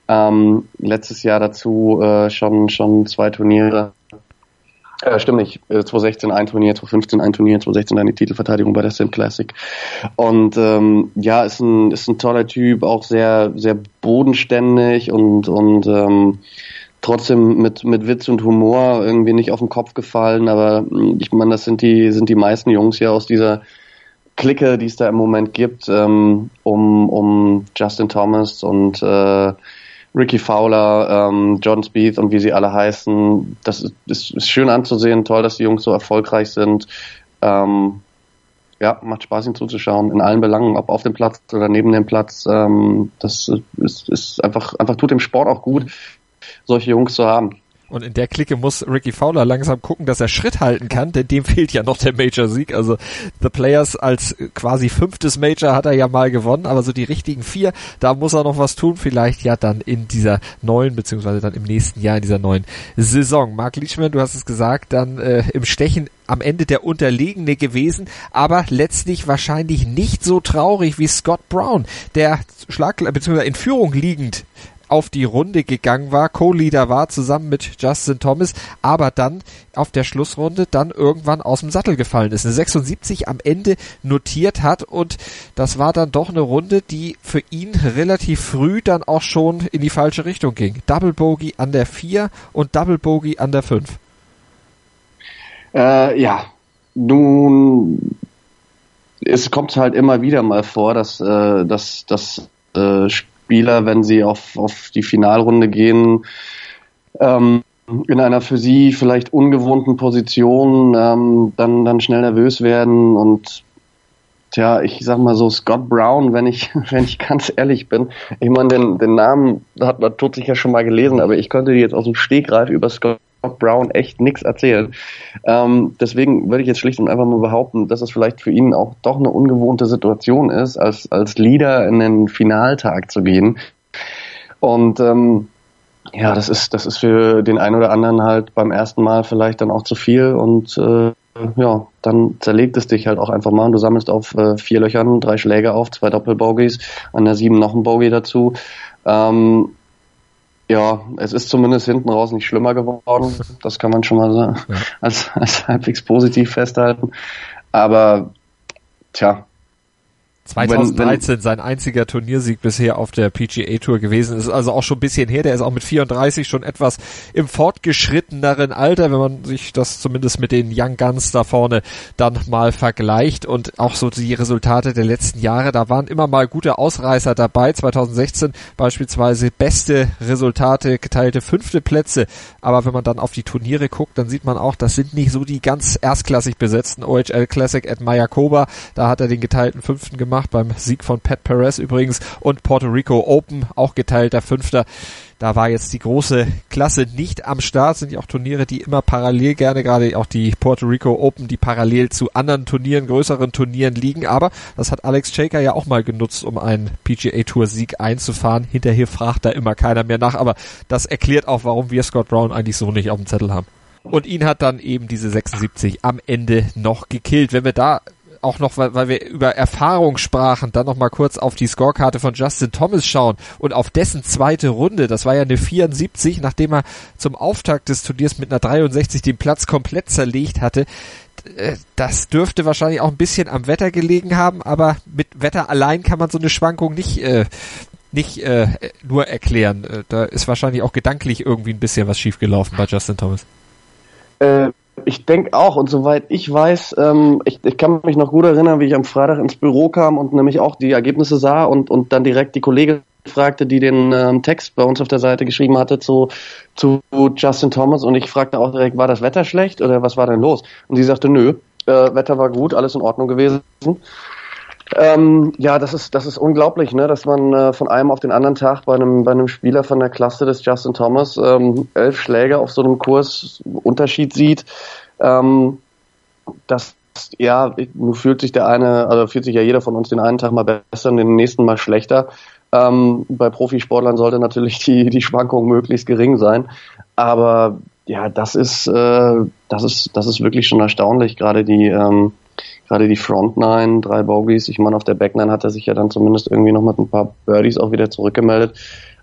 Ähm, letztes Jahr dazu äh, schon schon zwei Turniere. Äh, stimmt nicht. zwanzig sechzehn ein Turnier, zwanzig fünfzehn ein Turnier, zwanzig sechzehn dann die Titelverteidigung bei der Sim Classic. Und ähm, ja, ist ein ist ein toller Typ, auch sehr sehr bodenständig und und ähm, trotzdem mit mit Witz und Humor, irgendwie nicht auf den Kopf gefallen. Aber ich meine, das sind die sind die meisten Jungs hier aus dieser Clique, die es da im Moment gibt, ähm, um um Justin Thomas und äh, Ricky Fowler, ähm, Jordan Spieth und wie sie alle heißen. Das ist, ist, ist schön anzusehen, toll, dass die Jungs so erfolgreich sind. Ähm, ja, macht Spaß, ihnen zuzuschauen, in allen Belangen, ob auf dem Platz oder neben dem Platz. Ähm, das ist, ist einfach, einfach tut dem Sport auch gut, solche Jungs zu haben. Und in der Clique muss Ricky Fowler langsam gucken, dass er Schritt halten kann, denn dem fehlt ja noch der Major-Sieg. Also The Players als quasi fünftes Major hat er ja mal gewonnen, aber so die richtigen vier, da muss er noch was tun. Vielleicht ja dann in dieser neuen, beziehungsweise dann im nächsten Jahr in dieser neuen Saison. Mark Leishman, du hast es gesagt, dann äh, im Stechen am Ende der Unterlegene gewesen, aber letztlich wahrscheinlich nicht so traurig wie Scott Brown, der Schlag, beziehungsweise in Führung liegend auf die Runde gegangen war, Co-Leader war zusammen mit Justin Thomas, aber dann auf der Schlussrunde dann irgendwann aus dem Sattel gefallen ist. Eine sechsundsiebzig am Ende notiert hat und das war dann doch eine Runde, die für ihn relativ früh dann auch schon in die falsche Richtung ging. Double Bogey an der vier und Double Bogey an der fünf. Äh, ja, nun, es kommt halt immer wieder mal vor, dass äh, dass das äh, Spieler, wenn sie auf, auf die Finalrunde gehen, ähm, in einer für sie vielleicht ungewohnten Position ähm, dann, dann schnell nervös werden und tja, ich sag mal so, Scott Brown, wenn ich, wenn ich ganz ehrlich bin, ich meine, den, den Namen hat man tut sich ja schon mal gelesen, aber ich könnte dir jetzt aus dem Stegreif über Scott Brown echt nichts erzählen. Ähm, deswegen würde ich jetzt schlicht und einfach mal behaupten, dass es vielleicht für ihn auch doch eine ungewohnte Situation ist, als, als Leader in den Finaltag zu gehen. Und ähm, ja, das ist, das ist für den einen oder anderen halt beim ersten Mal vielleicht dann auch zu viel und äh, ja, dann zerlegt es dich halt auch einfach mal und du sammelst auf äh, vier Löchern drei Schläge auf, zwei Doppelbogies, an der sieben noch ein Bogey dazu. Ähm, Ja, es ist zumindest hinten raus nicht schlimmer geworden. Das kann man schon mal sagen, ja. als, als halbwegs positiv festhalten. Aber, tja. zwanzig dreizehn wenn, wenn, sein einziger Turniersieg bisher auf der P G A Tour gewesen. Ist also auch schon ein bisschen her. Der ist auch mit vierunddreißig schon etwas im fortgeschritteneren Alter, wenn man sich das zumindest mit den Young Guns da vorne dann mal vergleicht. Und auch so die Resultate der letzten Jahre, da waren immer mal gute Ausreißer dabei. zwanzig sechzehn beispielsweise beste Resultate, geteilte fünfte Plätze. Aber wenn man dann auf die Turniere guckt, dann sieht man auch, das sind nicht so die ganz erstklassig besetzten O H L Classic at Mayakoba. Da hat er den geteilten fünften gemacht. Beim Sieg von Pat Perez übrigens und Puerto Rico Open, auch geteilter Fünfter. Da war jetzt die große Klasse nicht am Start, sind ja auch Turniere, die immer parallel gerne, gerade auch die Puerto Rico Open, die parallel zu anderen Turnieren, größeren Turnieren liegen, aber das hat Alex Shaker ja auch mal genutzt, um einen P G A Tour Sieg einzufahren. Hinterher fragt da immer keiner mehr nach, aber das erklärt auch, warum wir Scott Brown eigentlich so nicht auf dem Zettel haben. Und ihn hat dann eben diese sechsundsiebzig am Ende noch gekillt. Wenn wir da auch noch, weil, weil wir über Erfahrung sprachen, dann noch mal kurz auf die Scorekarte von Justin Thomas schauen und auf dessen zweite Runde, das war ja eine vierundsiebzig, nachdem er zum Auftakt des Turniers mit einer dreiundsechzig den Platz komplett zerlegt hatte. Das dürfte wahrscheinlich auch ein bisschen am Wetter gelegen haben, aber mit Wetter allein kann man so eine Schwankung nicht äh, nicht äh, nur erklären. Da ist wahrscheinlich auch gedanklich irgendwie ein bisschen was schiefgelaufen bei Justin Thomas. Äh Ich denke auch, und soweit ich weiß, ähm, ich, ich kann mich noch gut erinnern, wie ich am Freitag ins Büro kam und nämlich auch die Ergebnisse sah und, und dann direkt die Kollegin fragte, die den ähm, Text bei uns auf der Seite geschrieben hatte zu, zu Justin Thomas, und ich fragte auch direkt, war das Wetter schlecht oder was war denn los? Und sie sagte, nö, äh, Wetter war gut, alles in Ordnung gewesen. Ähm, ja, das ist das ist unglaublich, ne, dass man äh, von einem auf den anderen Tag bei einem bei einem Spieler von der Klasse des Justin Thomas ähm, elf Schläge auf so einem Kurs Unterschied sieht. Ähm, das ja, nun fühlt sich der eine, also fühlt sich ja jeder von uns den einen Tag mal besser und den nächsten mal schlechter. Ähm, bei Profisportlern sollte natürlich die die Schwankung möglichst gering sein, aber ja, das ist äh, das ist das ist wirklich schon erstaunlich, gerade die ähm, Gerade die Front Nine, drei Bogies. Ich meine, auf der Back Nine hat er sich ja dann zumindest irgendwie noch mit ein paar Birdies auch wieder zurückgemeldet.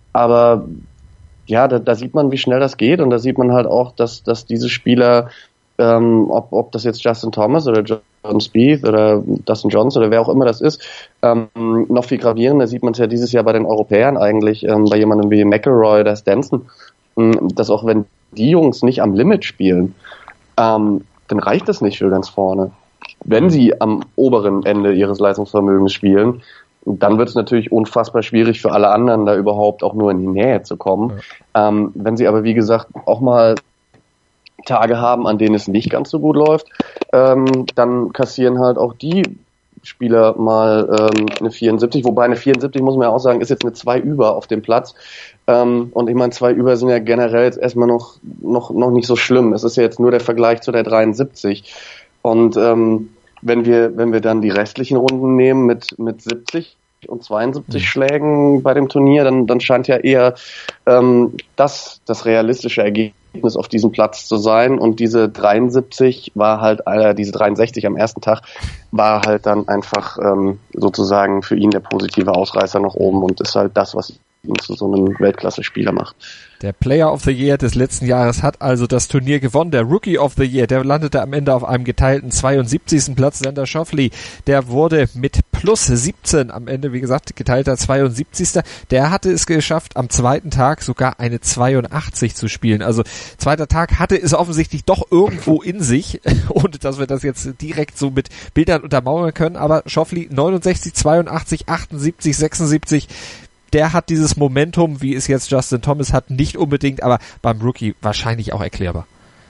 aber ja, da, da sieht man, wie schnell das geht, und da sieht man halt auch, dass, dass diese Spieler, ähm, ob, ob das jetzt Justin Thomas oder Jordan Spieth oder Dustin Johnson oder wer auch immer das ist, ähm, noch viel gravierender sieht man es ja dieses Jahr bei den Europäern eigentlich, ähm, bei jemandem wie McIlroy oder Stenson, ähm, dass auch wenn die Jungs nicht am Limit spielen, ähm, dann reicht das nicht für ganz vorne. Wenn sie am oberen Ende ihres Leistungsvermögens spielen, dann wird es natürlich unfassbar schwierig für alle anderen, da überhaupt auch nur in die Nähe zu kommen. Ja. Ähm, wenn sie aber, wie gesagt, auch mal Tage haben, an denen es nicht ganz so gut läuft, ähm, dann kassieren halt auch die Spieler mal ähm, eine vierundsiebzig, wobei eine vierundsiebzig, muss man ja auch sagen, ist jetzt eine zwei über auf dem Platz. Ähm, und ich meine, zwei über sind ja generell jetzt erstmal noch, noch, noch nicht so schlimm. Es ist ja jetzt nur der Vergleich zu der dreiundsiebzig. Und ähm, wenn wir, wenn wir dann die restlichen Runden nehmen mit, mit siebzig und zweiundsiebzig mhm. Schlägen bei dem Turnier, dann, dann scheint ja eher ähm, das das realistische Ergebnis auf diesem Platz zu sein. Und diese dreiundsiebzig war halt, äh, diese dreiundsechzig am ersten Tag war halt dann einfach ähm, sozusagen für ihn der positive Ausreißer nach oben und ist halt das, was ihn zu so einem Weltklasse-Spieler macht. Der Player of the Year des letzten Jahres hat also das Turnier gewonnen. Der Rookie of the Year, der landete am Ende auf einem geteilten zweiundsiebzigsten Platz. Xander Schauffele, der wurde mit plus siebzehn am Ende, wie gesagt, geteilter zweiundsiebzigster Der hatte es geschafft, am zweiten Tag sogar eine zweiundachtzig zu spielen. Also zweiter Tag hatte es offensichtlich doch irgendwo in sich, ohne dass wir das jetzt direkt so mit Bildern untermauern können. Aber Schauffele neunundsechzig, zweiundachtzig, achtundsiebzig, sechsundsiebzig der hat dieses Momentum, wie es jetzt Justin Thomas hat, nicht unbedingt, aber beim Rookie wahrscheinlich auch erklärbar.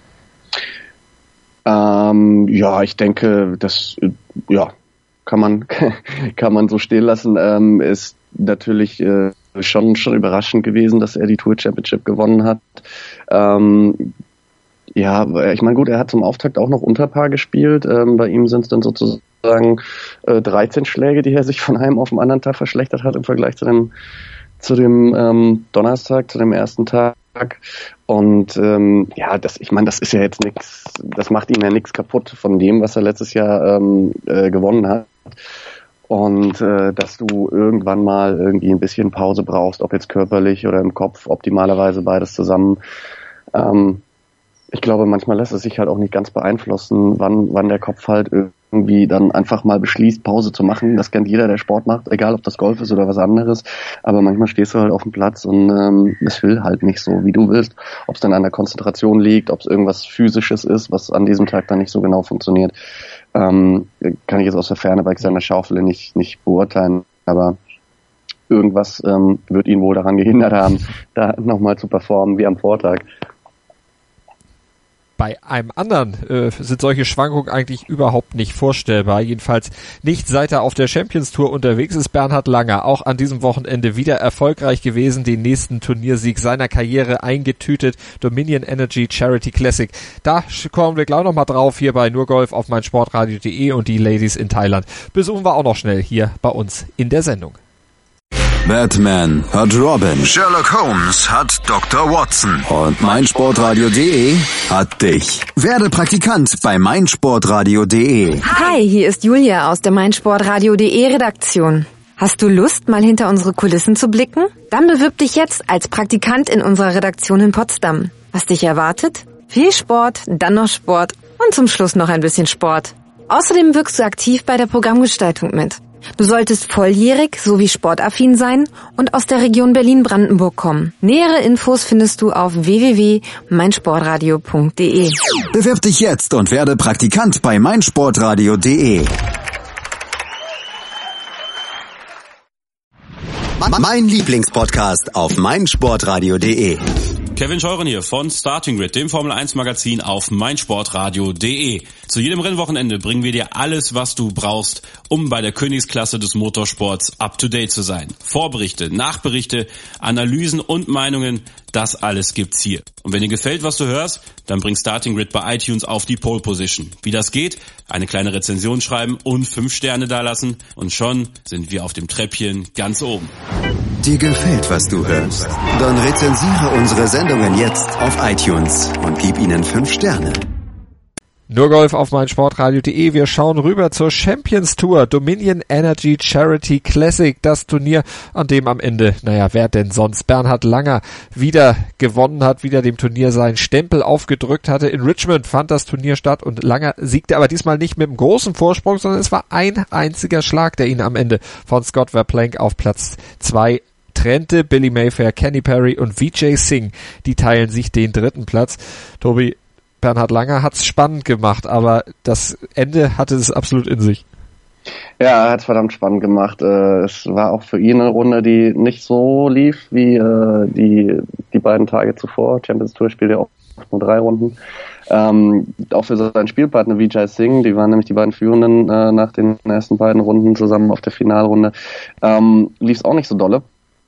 Ähm, ja, ich denke, das ja kann man kann man so stehen lassen. Ähm, ist natürlich äh, schon schon überraschend gewesen, dass er die Tour Championship gewonnen hat. Ähm, ja, ich meine, gut, er hat zum Auftakt auch noch Unterpaar gespielt. Ähm, bei ihm sind es dann sozusagen äh, dreizehn Schläge, die er sich von einem auf den anderen Tag verschlechtert hat im Vergleich zu dem zu dem ähm, Donnerstag, zu dem ersten Tag. Und ähm, ja, das, ich meine, das ist ja jetzt nichts, das macht ihm ja nichts kaputt von dem, was er letztes Jahr ähm, äh, gewonnen hat. Und äh, dass du irgendwann mal irgendwie ein bisschen Pause brauchst, ob jetzt körperlich oder im Kopf, optimalerweise beides zusammen. Ähm, ich glaube, manchmal lässt es sich halt auch nicht ganz beeinflussen, wann wann der Kopf halt irgendwie dann einfach mal beschließt, Pause zu machen. Das kennt jeder, der Sport macht, egal ob das Golf ist oder was anderes. Aber manchmal stehst du halt auf dem Platz und ähm, es will halt nicht so, wie du willst. Ob es dann an der Konzentration liegt, ob es irgendwas Physisches ist, was an diesem Tag dann nicht so genau funktioniert, ähm, kann ich jetzt aus der Ferne bei Xander Schauffele nicht nicht beurteilen. Aber irgendwas ähm, wird ihn wohl daran gehindert haben, da nochmal zu performen wie am Vortag. Bei einem anderen äh, sind solche Schwankungen eigentlich überhaupt nicht vorstellbar. Jedenfalls nicht, seit er auf der Champions Tour unterwegs ist. Bernhard Langer auch an diesem Wochenende wieder erfolgreich gewesen, den nächsten Turniersieg seiner Karriere eingetütet. Dominion Energy Charity Classic. Da kommen wir gleich nochmal drauf hier bei Nur Golf auf meinsportradio punkt de und die Ladies in Thailand besuchen wir auch noch schnell hier bei uns in der Sendung. Batman hat Robin, Sherlock Holmes hat Doktor Watson und meinsportradio punkt de hat dich. Werde Praktikant bei meinsportradio punkt de. Hi, hier ist Julia aus der meinsportradio punkt de Redaktion. Hast du Lust, mal hinter unsere Kulissen zu blicken? Dann bewirb dich jetzt als Praktikant in unserer Redaktion in Potsdam. Was dich erwartet? Viel Sport, dann noch Sport und zum Schluss noch ein bisschen Sport. Außerdem wirkst du aktiv bei der Programmgestaltung mit. Du solltest volljährig sowie sportaffin sein und aus der Region Berlin-Brandenburg kommen. Nähere Infos findest du auf w w w punkt meinsportradio punkt de. Bewirb dich jetzt und werde Praktikant bei meinsportradio punkt de. Mein Lieblingspodcast auf meinsportradio punkt de. Kevin Scheuren hier von Starting Grid, dem Formel eins Magazin auf meinsportradio punkt de. Zu jedem Rennwochenende bringen wir dir alles, was du brauchst, um bei der Königsklasse des Motorsports up to date zu sein. Vorberichte, Nachberichte, Analysen und Meinungen, das alles gibt's hier. Und wenn dir gefällt, was du hörst, dann bring Starting Grid bei iTunes auf die Pole Position. Wie das geht? Eine kleine Rezension schreiben und fünf Sterne dalassen und schon sind wir auf dem Treppchen ganz oben. Dir gefällt, was du hörst? Dann rezensiere unsere Sendungen jetzt auf iTunes und gib ihnen fünf Sterne. Nur Golf auf meinsportradio punkt de. Wir schauen rüber zur Champions Tour, Dominion Energy Charity Classic, das Turnier, an dem am Ende, naja, wer denn sonst, Bernhard Langer wieder gewonnen hat, wieder dem Turnier seinen Stempel aufgedrückt hatte. In Richmond fand das Turnier statt und Langer siegte aber diesmal nicht mit einem großen Vorsprung, sondern es war ein einziger Schlag, der ihn am Ende von Scott Verplank auf Platz zwei trennte. Billy Mayfair, Kenny Perry und Vijay Singh, die teilen sich den dritten Platz. Tobi, Bernhard Langer hat's spannend gemacht, aber das Ende hatte es absolut in sich. Ja, er hat's verdammt spannend gemacht. Es war auch für ihn eine Runde, die nicht so lief wie die die beiden Tage zuvor. Champions Tour spielt ja auch nur drei Runden. Ähm, auch für seinen Spielpartner Vijay Singh, die waren nämlich die beiden Führenden äh, nach den ersten beiden Runden zusammen auf der Finalrunde, ähm, lief's auch nicht so dolle.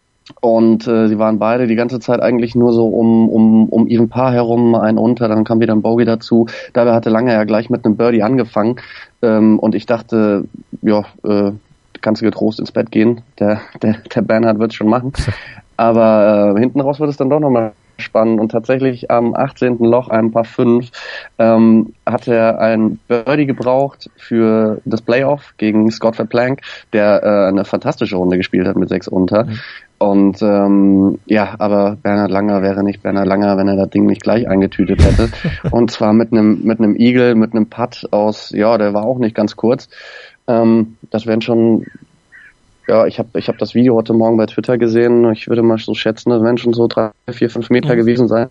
Und äh, sie waren beide die ganze Zeit eigentlich nur so um um um Even Paar herum, ein unter, dann kam wieder ein Bogey dazu. Dabei hatte Lange ja gleich mit einem Birdie angefangen ähm, und ich dachte, ja, äh, kannst du getrost ins Bett gehen, der der der Bernhard wird's schon machen. Aber äh, hinten raus wird es dann doch nochmal spannend und tatsächlich am achtzehnten Loch, einem Par fünf, ähm, hat er ein Birdie gebraucht für das Playoff gegen Scott Verplank, der äh, eine fantastische Runde gespielt hat mit sechs unter. Mhm. Und ähm, ja, aber Bernhard Langer wäre nicht Bernhard Langer, wenn er das Ding nicht gleich eingetütet hätte. Und zwar mit einem mit einem Eagle, mit einem Putt aus, ja, der war auch nicht ganz kurz. Ähm, das wären schon, ja, ich habe ich hab das Video heute Morgen bei Twitter gesehen. Ich würde mal so schätzen, das wären schon so drei, vier, fünf Meter mhm. gewesen sein.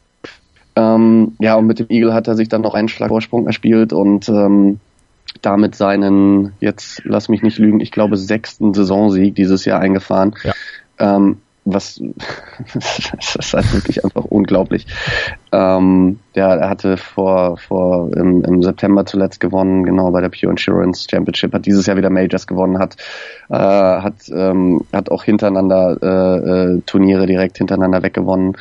Ähm, ja, und mit dem Eagle hat er sich dann noch einen Schlagvorsprung erspielt und ähm, damit seinen, jetzt lass mich nicht lügen, ich glaube sechsten Saisonsieg dieses Jahr eingefahren. Ja. Ähm, was das ist halt wirklich einfach unglaublich. Ähm, ja, er hatte vor vor im, im September zuletzt gewonnen, genau bei der Pure Insurance Championship, hat dieses Jahr wieder Majors gewonnen, hat äh, hat ähm, hat auch hintereinander äh, äh, Turniere direkt hintereinander weggewonnen.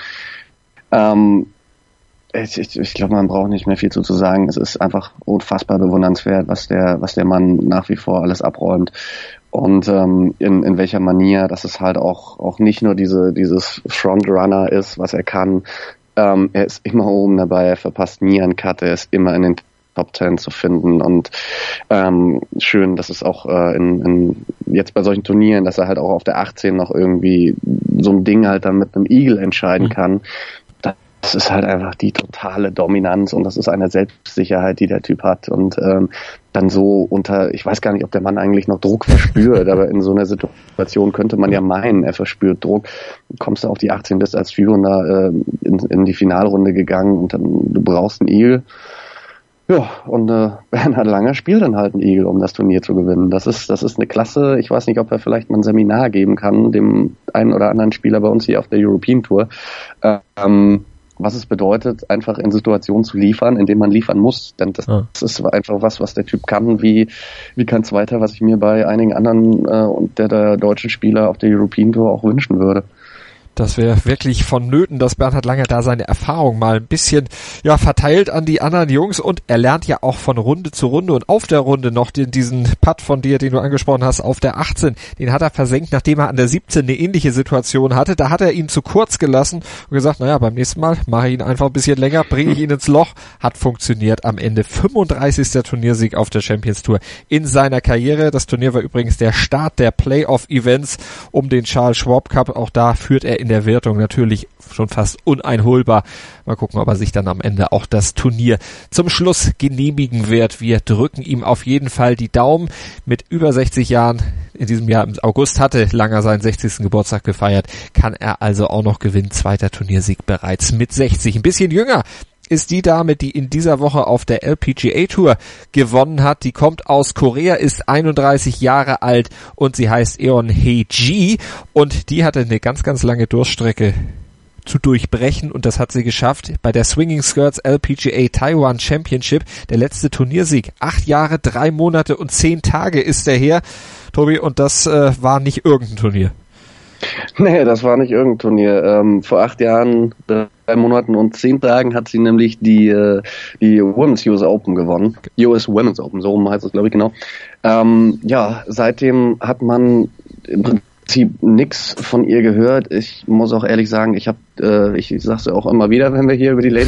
Ähm, ich ich, ich glaube, man braucht nicht mehr viel zu, zu sagen. Es ist einfach unfassbar bewundernswert, was der was der Mann nach wie vor alles abräumt. Und ähm, in, in welcher Manier, dass es halt auch auch nicht nur diese dieses Frontrunner ist, was er kann. Ähm, er ist immer oben dabei, er verpasst nie einen Cut, er ist immer in den Top Ten zu finden. Und ähm, schön, dass es auch äh, in, in jetzt bei solchen Turnieren, dass er halt auch auf der achtzehn noch irgendwie so ein Ding halt dann mit einem Eagle entscheiden mhm. kann. Das ist halt einfach die totale Dominanz und das ist eine Selbstsicherheit, die der Typ hat und ähm, dann so unter, ich weiß gar nicht, ob der Mann eigentlich noch Druck verspürt, aber in so einer Situation könnte man ja meinen, er verspürt Druck. Kommst du auf die achtzehn, bist als Führender äh, in, in die Finalrunde gegangen und dann du brauchst einen Eagle. Ja, und äh, Bernhard Langer spielt dann halt einen Eagle, um das Turnier zu gewinnen. Das ist das ist eine Klasse. Ich weiß nicht, ob er vielleicht mal ein Seminar geben kann, dem einen oder anderen Spieler bei uns hier auf der European Tour. Ähm, was es bedeutet, einfach in Situationen zu liefern, in denen man liefern muss. Denn das, ja. das ist einfach was, was der Typ kann, wie wie kein zweiter, was ich mir bei einigen anderen äh, und der, der deutschen Spieler auf der European Tour auch wünschen würde. Das wäre wirklich vonnöten, dass Bernhard Langer da seine Erfahrung mal ein bisschen ja verteilt an die anderen Jungs und er lernt ja auch von Runde zu Runde und auf der Runde noch den, diesen Putt von dir, den du angesprochen hast, auf der achtzehn, den hat er versenkt, nachdem er an der siebzehn eine ähnliche Situation hatte. Da hat er ihn zu kurz gelassen und gesagt, naja, beim nächsten Mal mache ich ihn einfach ein bisschen länger, bringe ich ihn ins Loch. Hat funktioniert am Ende. fünfunddreißigster Turniersieg auf der Champions Tour in seiner Karriere. Das Turnier war übrigens der Start der Playoff-Events um den Charles Schwab Cup. Auch da führt er in der Wertung natürlich schon fast uneinholbar. Mal gucken, ob er sich dann am Ende auch das Turnier zum Schluss genehmigen wird. Wir drücken ihm auf jeden Fall die Daumen. Mit über sechzig Jahren, in diesem Jahr im August hatte Langer seinen sechzigsten Geburtstag gefeiert, kann er also auch noch gewinnen. Zweiter Turniersieg bereits mit sechzig. Ein bisschen jünger ist die Dame, die in dieser Woche auf der L P G A Tour gewonnen hat. Die kommt aus Korea, ist einunddreißig Jahre alt und sie heißt Eon Hye-ji und die hatte eine ganz, ganz lange Durststrecke zu durchbrechen und das hat sie geschafft bei der Swinging Skirts L P G A Taiwan Championship. Der letzte Turniersieg. Acht Jahre, drei Monate und zehn Tage ist er her, Tobi, und das äh, war nicht irgendein Turnier. Nee, das war nicht irgendein Turnier. Ähm, vor acht Jahren, drei Monaten und zehn Tagen hat sie nämlich die äh, die Women's U S Open gewonnen. U S Women's Open, so rum heißt es, glaube ich, genau. Ähm, ja, seitdem hat man im Prinzip nix von ihr gehört. Ich muss auch ehrlich sagen, ich habe, äh, ich sag's ja auch immer wieder, wenn wir hier über die Ladies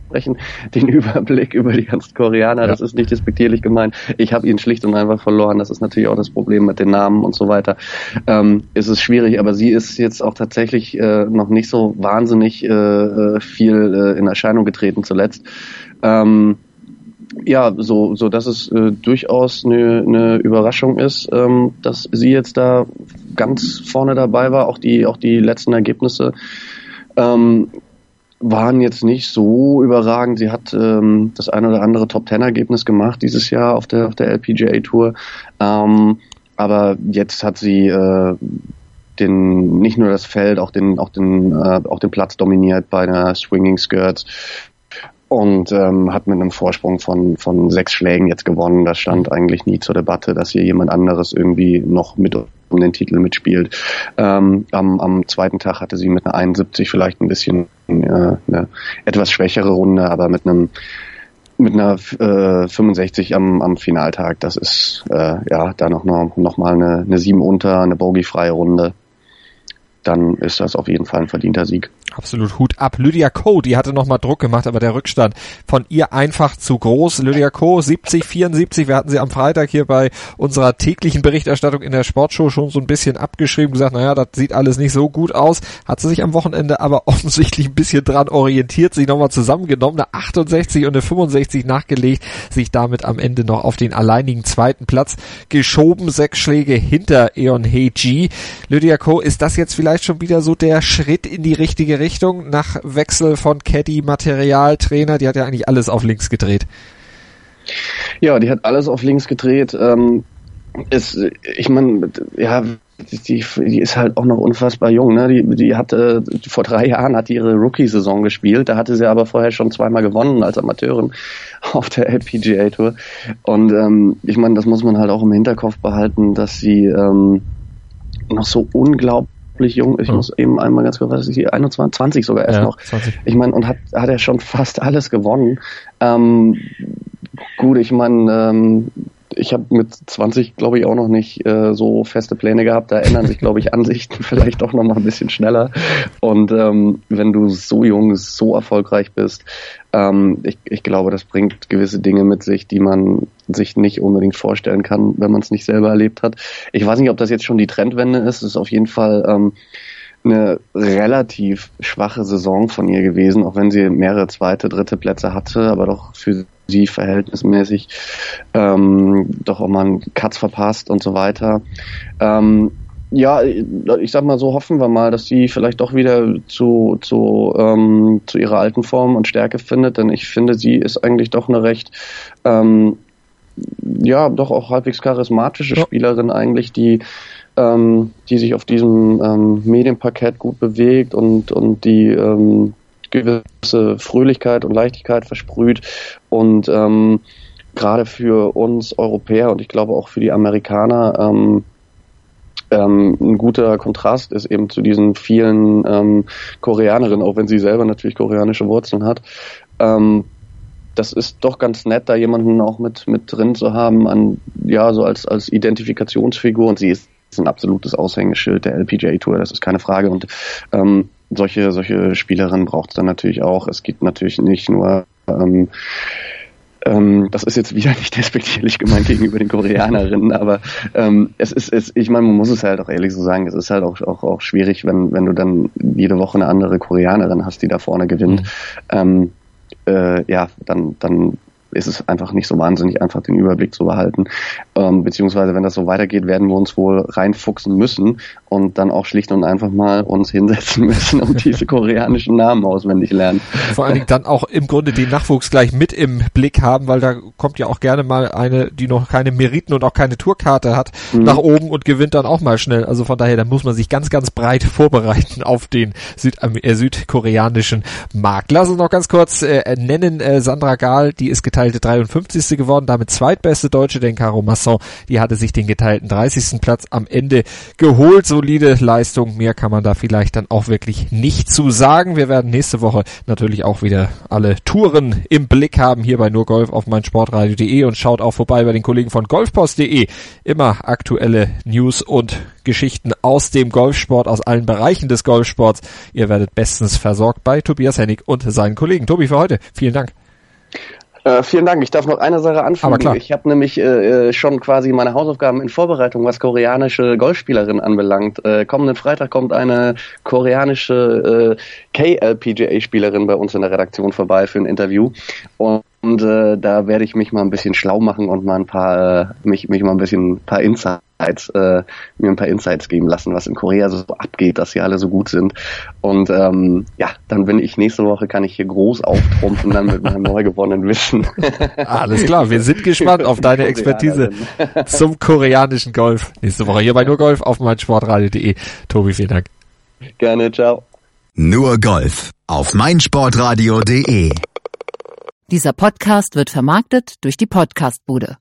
sprechen, den Überblick über die ganzen Koreaner. Ja. Das ist nicht despektierlich gemeint. Ich habe ihn schlicht und einfach verloren. Das ist natürlich auch das Problem mit den Namen und so weiter. Ähm, es ist schwierig, aber sie ist jetzt auch tatsächlich äh, noch nicht so wahnsinnig äh, viel äh, in Erscheinung getreten zuletzt. Ähm, Ja, so, so dass es äh, durchaus eine, eine Überraschung ist, ähm, dass sie jetzt da ganz vorne dabei war. Auch die, auch die letzten Ergebnisse ähm, waren jetzt nicht so überragend. Sie hat ähm, das ein oder andere Top-Ten-Ergebnis gemacht dieses Jahr auf der auf der L P G A Tour. Ähm, aber jetzt hat sie äh, den nicht nur das Feld, auch den auch den äh, auch den Platz dominiert bei einer Swinging Skirts. Und ähm, hat mit einem Vorsprung von von sechs Schlägen jetzt gewonnen. Das stand eigentlich nie zur Debatte, dass hier jemand anderes irgendwie noch mit um den Titel mitspielt. Ähm, am, am zweiten Tag hatte sie mit einer einundsiebzig vielleicht ein bisschen äh, eine etwas schwächere Runde, aber mit einem mit einer äh, fünfundsechzig am, am Finaltag, das ist äh, ja da noch noch, noch mal eine, eine sieben unter, eine bogeyfreie Runde. Dann ist das auf jeden Fall ein verdienter Sieg. Absolut, Hut ab. Lydia Ko, die hatte nochmal Druck gemacht, aber der Rückstand von ihr einfach zu groß. Lydia Ko, siebzig vierundsiebzig, wir hatten sie am Freitag hier bei unserer täglichen Berichterstattung in der Sportshow schon so ein bisschen abgeschrieben, gesagt, naja, das sieht alles nicht so gut aus. Hat sie sich am Wochenende aber offensichtlich ein bisschen dran orientiert, sich nochmal zusammengenommen, eine achtundsechzig und eine fünfundsechzig nachgelegt, sich damit am Ende noch auf den alleinigen zweiten Platz geschoben, sechs Schläge hinter Eon Hee-ji. Lydia Ko, ist das jetzt vielleicht schon wieder so der Schritt in die richtige Richtung nach Wechsel von Caddy, Material, Trainer? Die hat ja eigentlich alles auf links gedreht. Ja, die hat alles auf links gedreht. Ähm, ist, ich meine, ja, die, die ist halt auch noch unfassbar jung. Ne? Die, die hatte vor drei Jahren hat die ihre Rookie-Saison gespielt. Da hatte sie aber vorher schon zweimal gewonnen als Amateurin auf der L P G A Tour. Und ähm, ich meine, das muss man halt auch im Hinterkopf behalten, dass sie ähm, noch so unglaublich jung, ich mhm. muss eben einmal ganz kurz, was ist die, einundzwanzig, zwanzig sogar erst ja, noch. zwanzig. Ich meine, und hat hat er schon fast alles gewonnen. Ähm, gut, ich meine, ähm, ich habe mit zwanzig, glaube ich, auch noch nicht äh, so feste Pläne gehabt. Da ändern sich, glaube ich, Ansichten vielleicht doch noch mal ein bisschen schneller. Und ähm, wenn du so jung, so erfolgreich bist, ähm, ich, ich glaube, das bringt gewisse Dinge mit sich, die man sich nicht unbedingt vorstellen kann, wenn man es nicht selber erlebt hat. Ich weiß nicht, ob das jetzt schon die Trendwende ist. Es ist auf jeden Fall ähm, eine relativ schwache Saison von ihr gewesen, auch wenn sie mehrere zweite, dritte Plätze hatte, aber doch für sie verhältnismäßig ähm, doch auch mal einen Cuts verpasst und so weiter. Ähm, ja, ich sag mal so, hoffen wir mal, dass sie vielleicht doch wieder zu zu ähm, zu ihrer alten Form und Stärke findet, denn ich finde, sie ist eigentlich doch eine recht ähm, ja, doch auch halbwegs charismatische ja. Spielerin eigentlich, die ähm, die sich auf diesem ähm, Medienparkett gut bewegt und und die ähm, gewisse Fröhlichkeit und Leichtigkeit versprüht und ähm, gerade für uns Europäer und ich glaube auch für die Amerikaner ähm, ähm, ein guter Kontrast ist eben zu diesen vielen ähm, Koreanerinnen, auch wenn sie selber natürlich koreanische Wurzeln hat. Ähm, das ist doch ganz nett, da jemanden auch mit mit drin zu haben, an ja so als als Identifikationsfigur, und sie ist ein absolutes Aushängeschild der L P G A Tour, das ist keine Frage, und ähm, solche solche Spielerinnen braucht es dann natürlich auch. Es gibt natürlich nicht nur ähm, ähm, das ist jetzt wieder nicht despektierlich gemeint gegenüber den Koreanerinnen, aber ähm, es ist es, ich meine, man muss es halt auch ehrlich so sagen, es ist halt auch auch auch schwierig, wenn wenn du dann jede Woche eine andere Koreanerin hast, die da vorne gewinnt. Mhm. Ähm, äh, ja, dann dann ist es einfach nicht so wahnsinnig einfach, den Überblick zu behalten. Ähm, beziehungsweise, wenn das so weitergeht, werden wir uns wohl reinfuchsen müssen und dann auch schlicht und einfach mal uns hinsetzen müssen und diese koreanischen Namen auswendig lernen. Vor allen Dingen dann auch im Grunde den Nachwuchs gleich mit im Blick haben, weil da kommt ja auch gerne mal eine, die noch keine Meriten und auch keine Tourkarte hat, mhm. nach oben und gewinnt dann auch mal schnell. Also von daher, da muss man sich ganz, ganz breit vorbereiten auf den Südam- äh, südkoreanischen Markt. Lass uns noch ganz kurz äh, nennen, äh, Sandra Gahl, die ist geteilt geteilte dreiundfünfzigste geworden, damit zweitbeste Deutsche, denn Caro Masson, die hatte sich den geteilten dreißigsten Platz am Ende geholt. Solide Leistung, mehr kann man da vielleicht dann auch wirklich nicht zu sagen. Wir werden nächste Woche natürlich auch wieder alle Touren im Blick haben, hier bei nur Golf auf meinsportradio punkt de, und schaut auch vorbei bei den Kollegen von golfpost punkt de. Immer aktuelle News und Geschichten aus dem Golfsport, aus allen Bereichen des Golfsports. Ihr werdet bestens versorgt bei Tobias Hennig und seinen Kollegen. Tobi, für heute, vielen Dank. Äh, vielen Dank. Ich darf noch eine Sache anfügen. Aber klar. Ich habe nämlich äh, schon quasi meine Hausaufgaben in Vorbereitung, was koreanische Golfspielerinnen anbelangt. Äh, kommenden Freitag kommt eine koreanische äh, K L P G A-Spielerin bei uns in der Redaktion vorbei für ein Interview. Und Und äh, da werde ich mich mal ein bisschen schlau machen und mal ein paar, äh, mich, mich mal ein bisschen ein paar Insights, äh, mir ein paar Insights geben lassen, was in Korea so abgeht, dass sie alle so gut sind. Und ähm, ja, dann bin ich nächste Woche, kann ich hier groß auftrumpfen dann mit meinem neu gewonnenen Wissen. Alles klar, wir sind gespannt auf deine Expertise zum koreanischen Golf. Nächste Woche hier bei nur Golf auf meinsportradio punkt de. Tobi, vielen Dank. Gerne, ciao. Nur Golf auf meinsportradio punkt de. Dieser Podcast wird vermarktet durch die Podcastbude.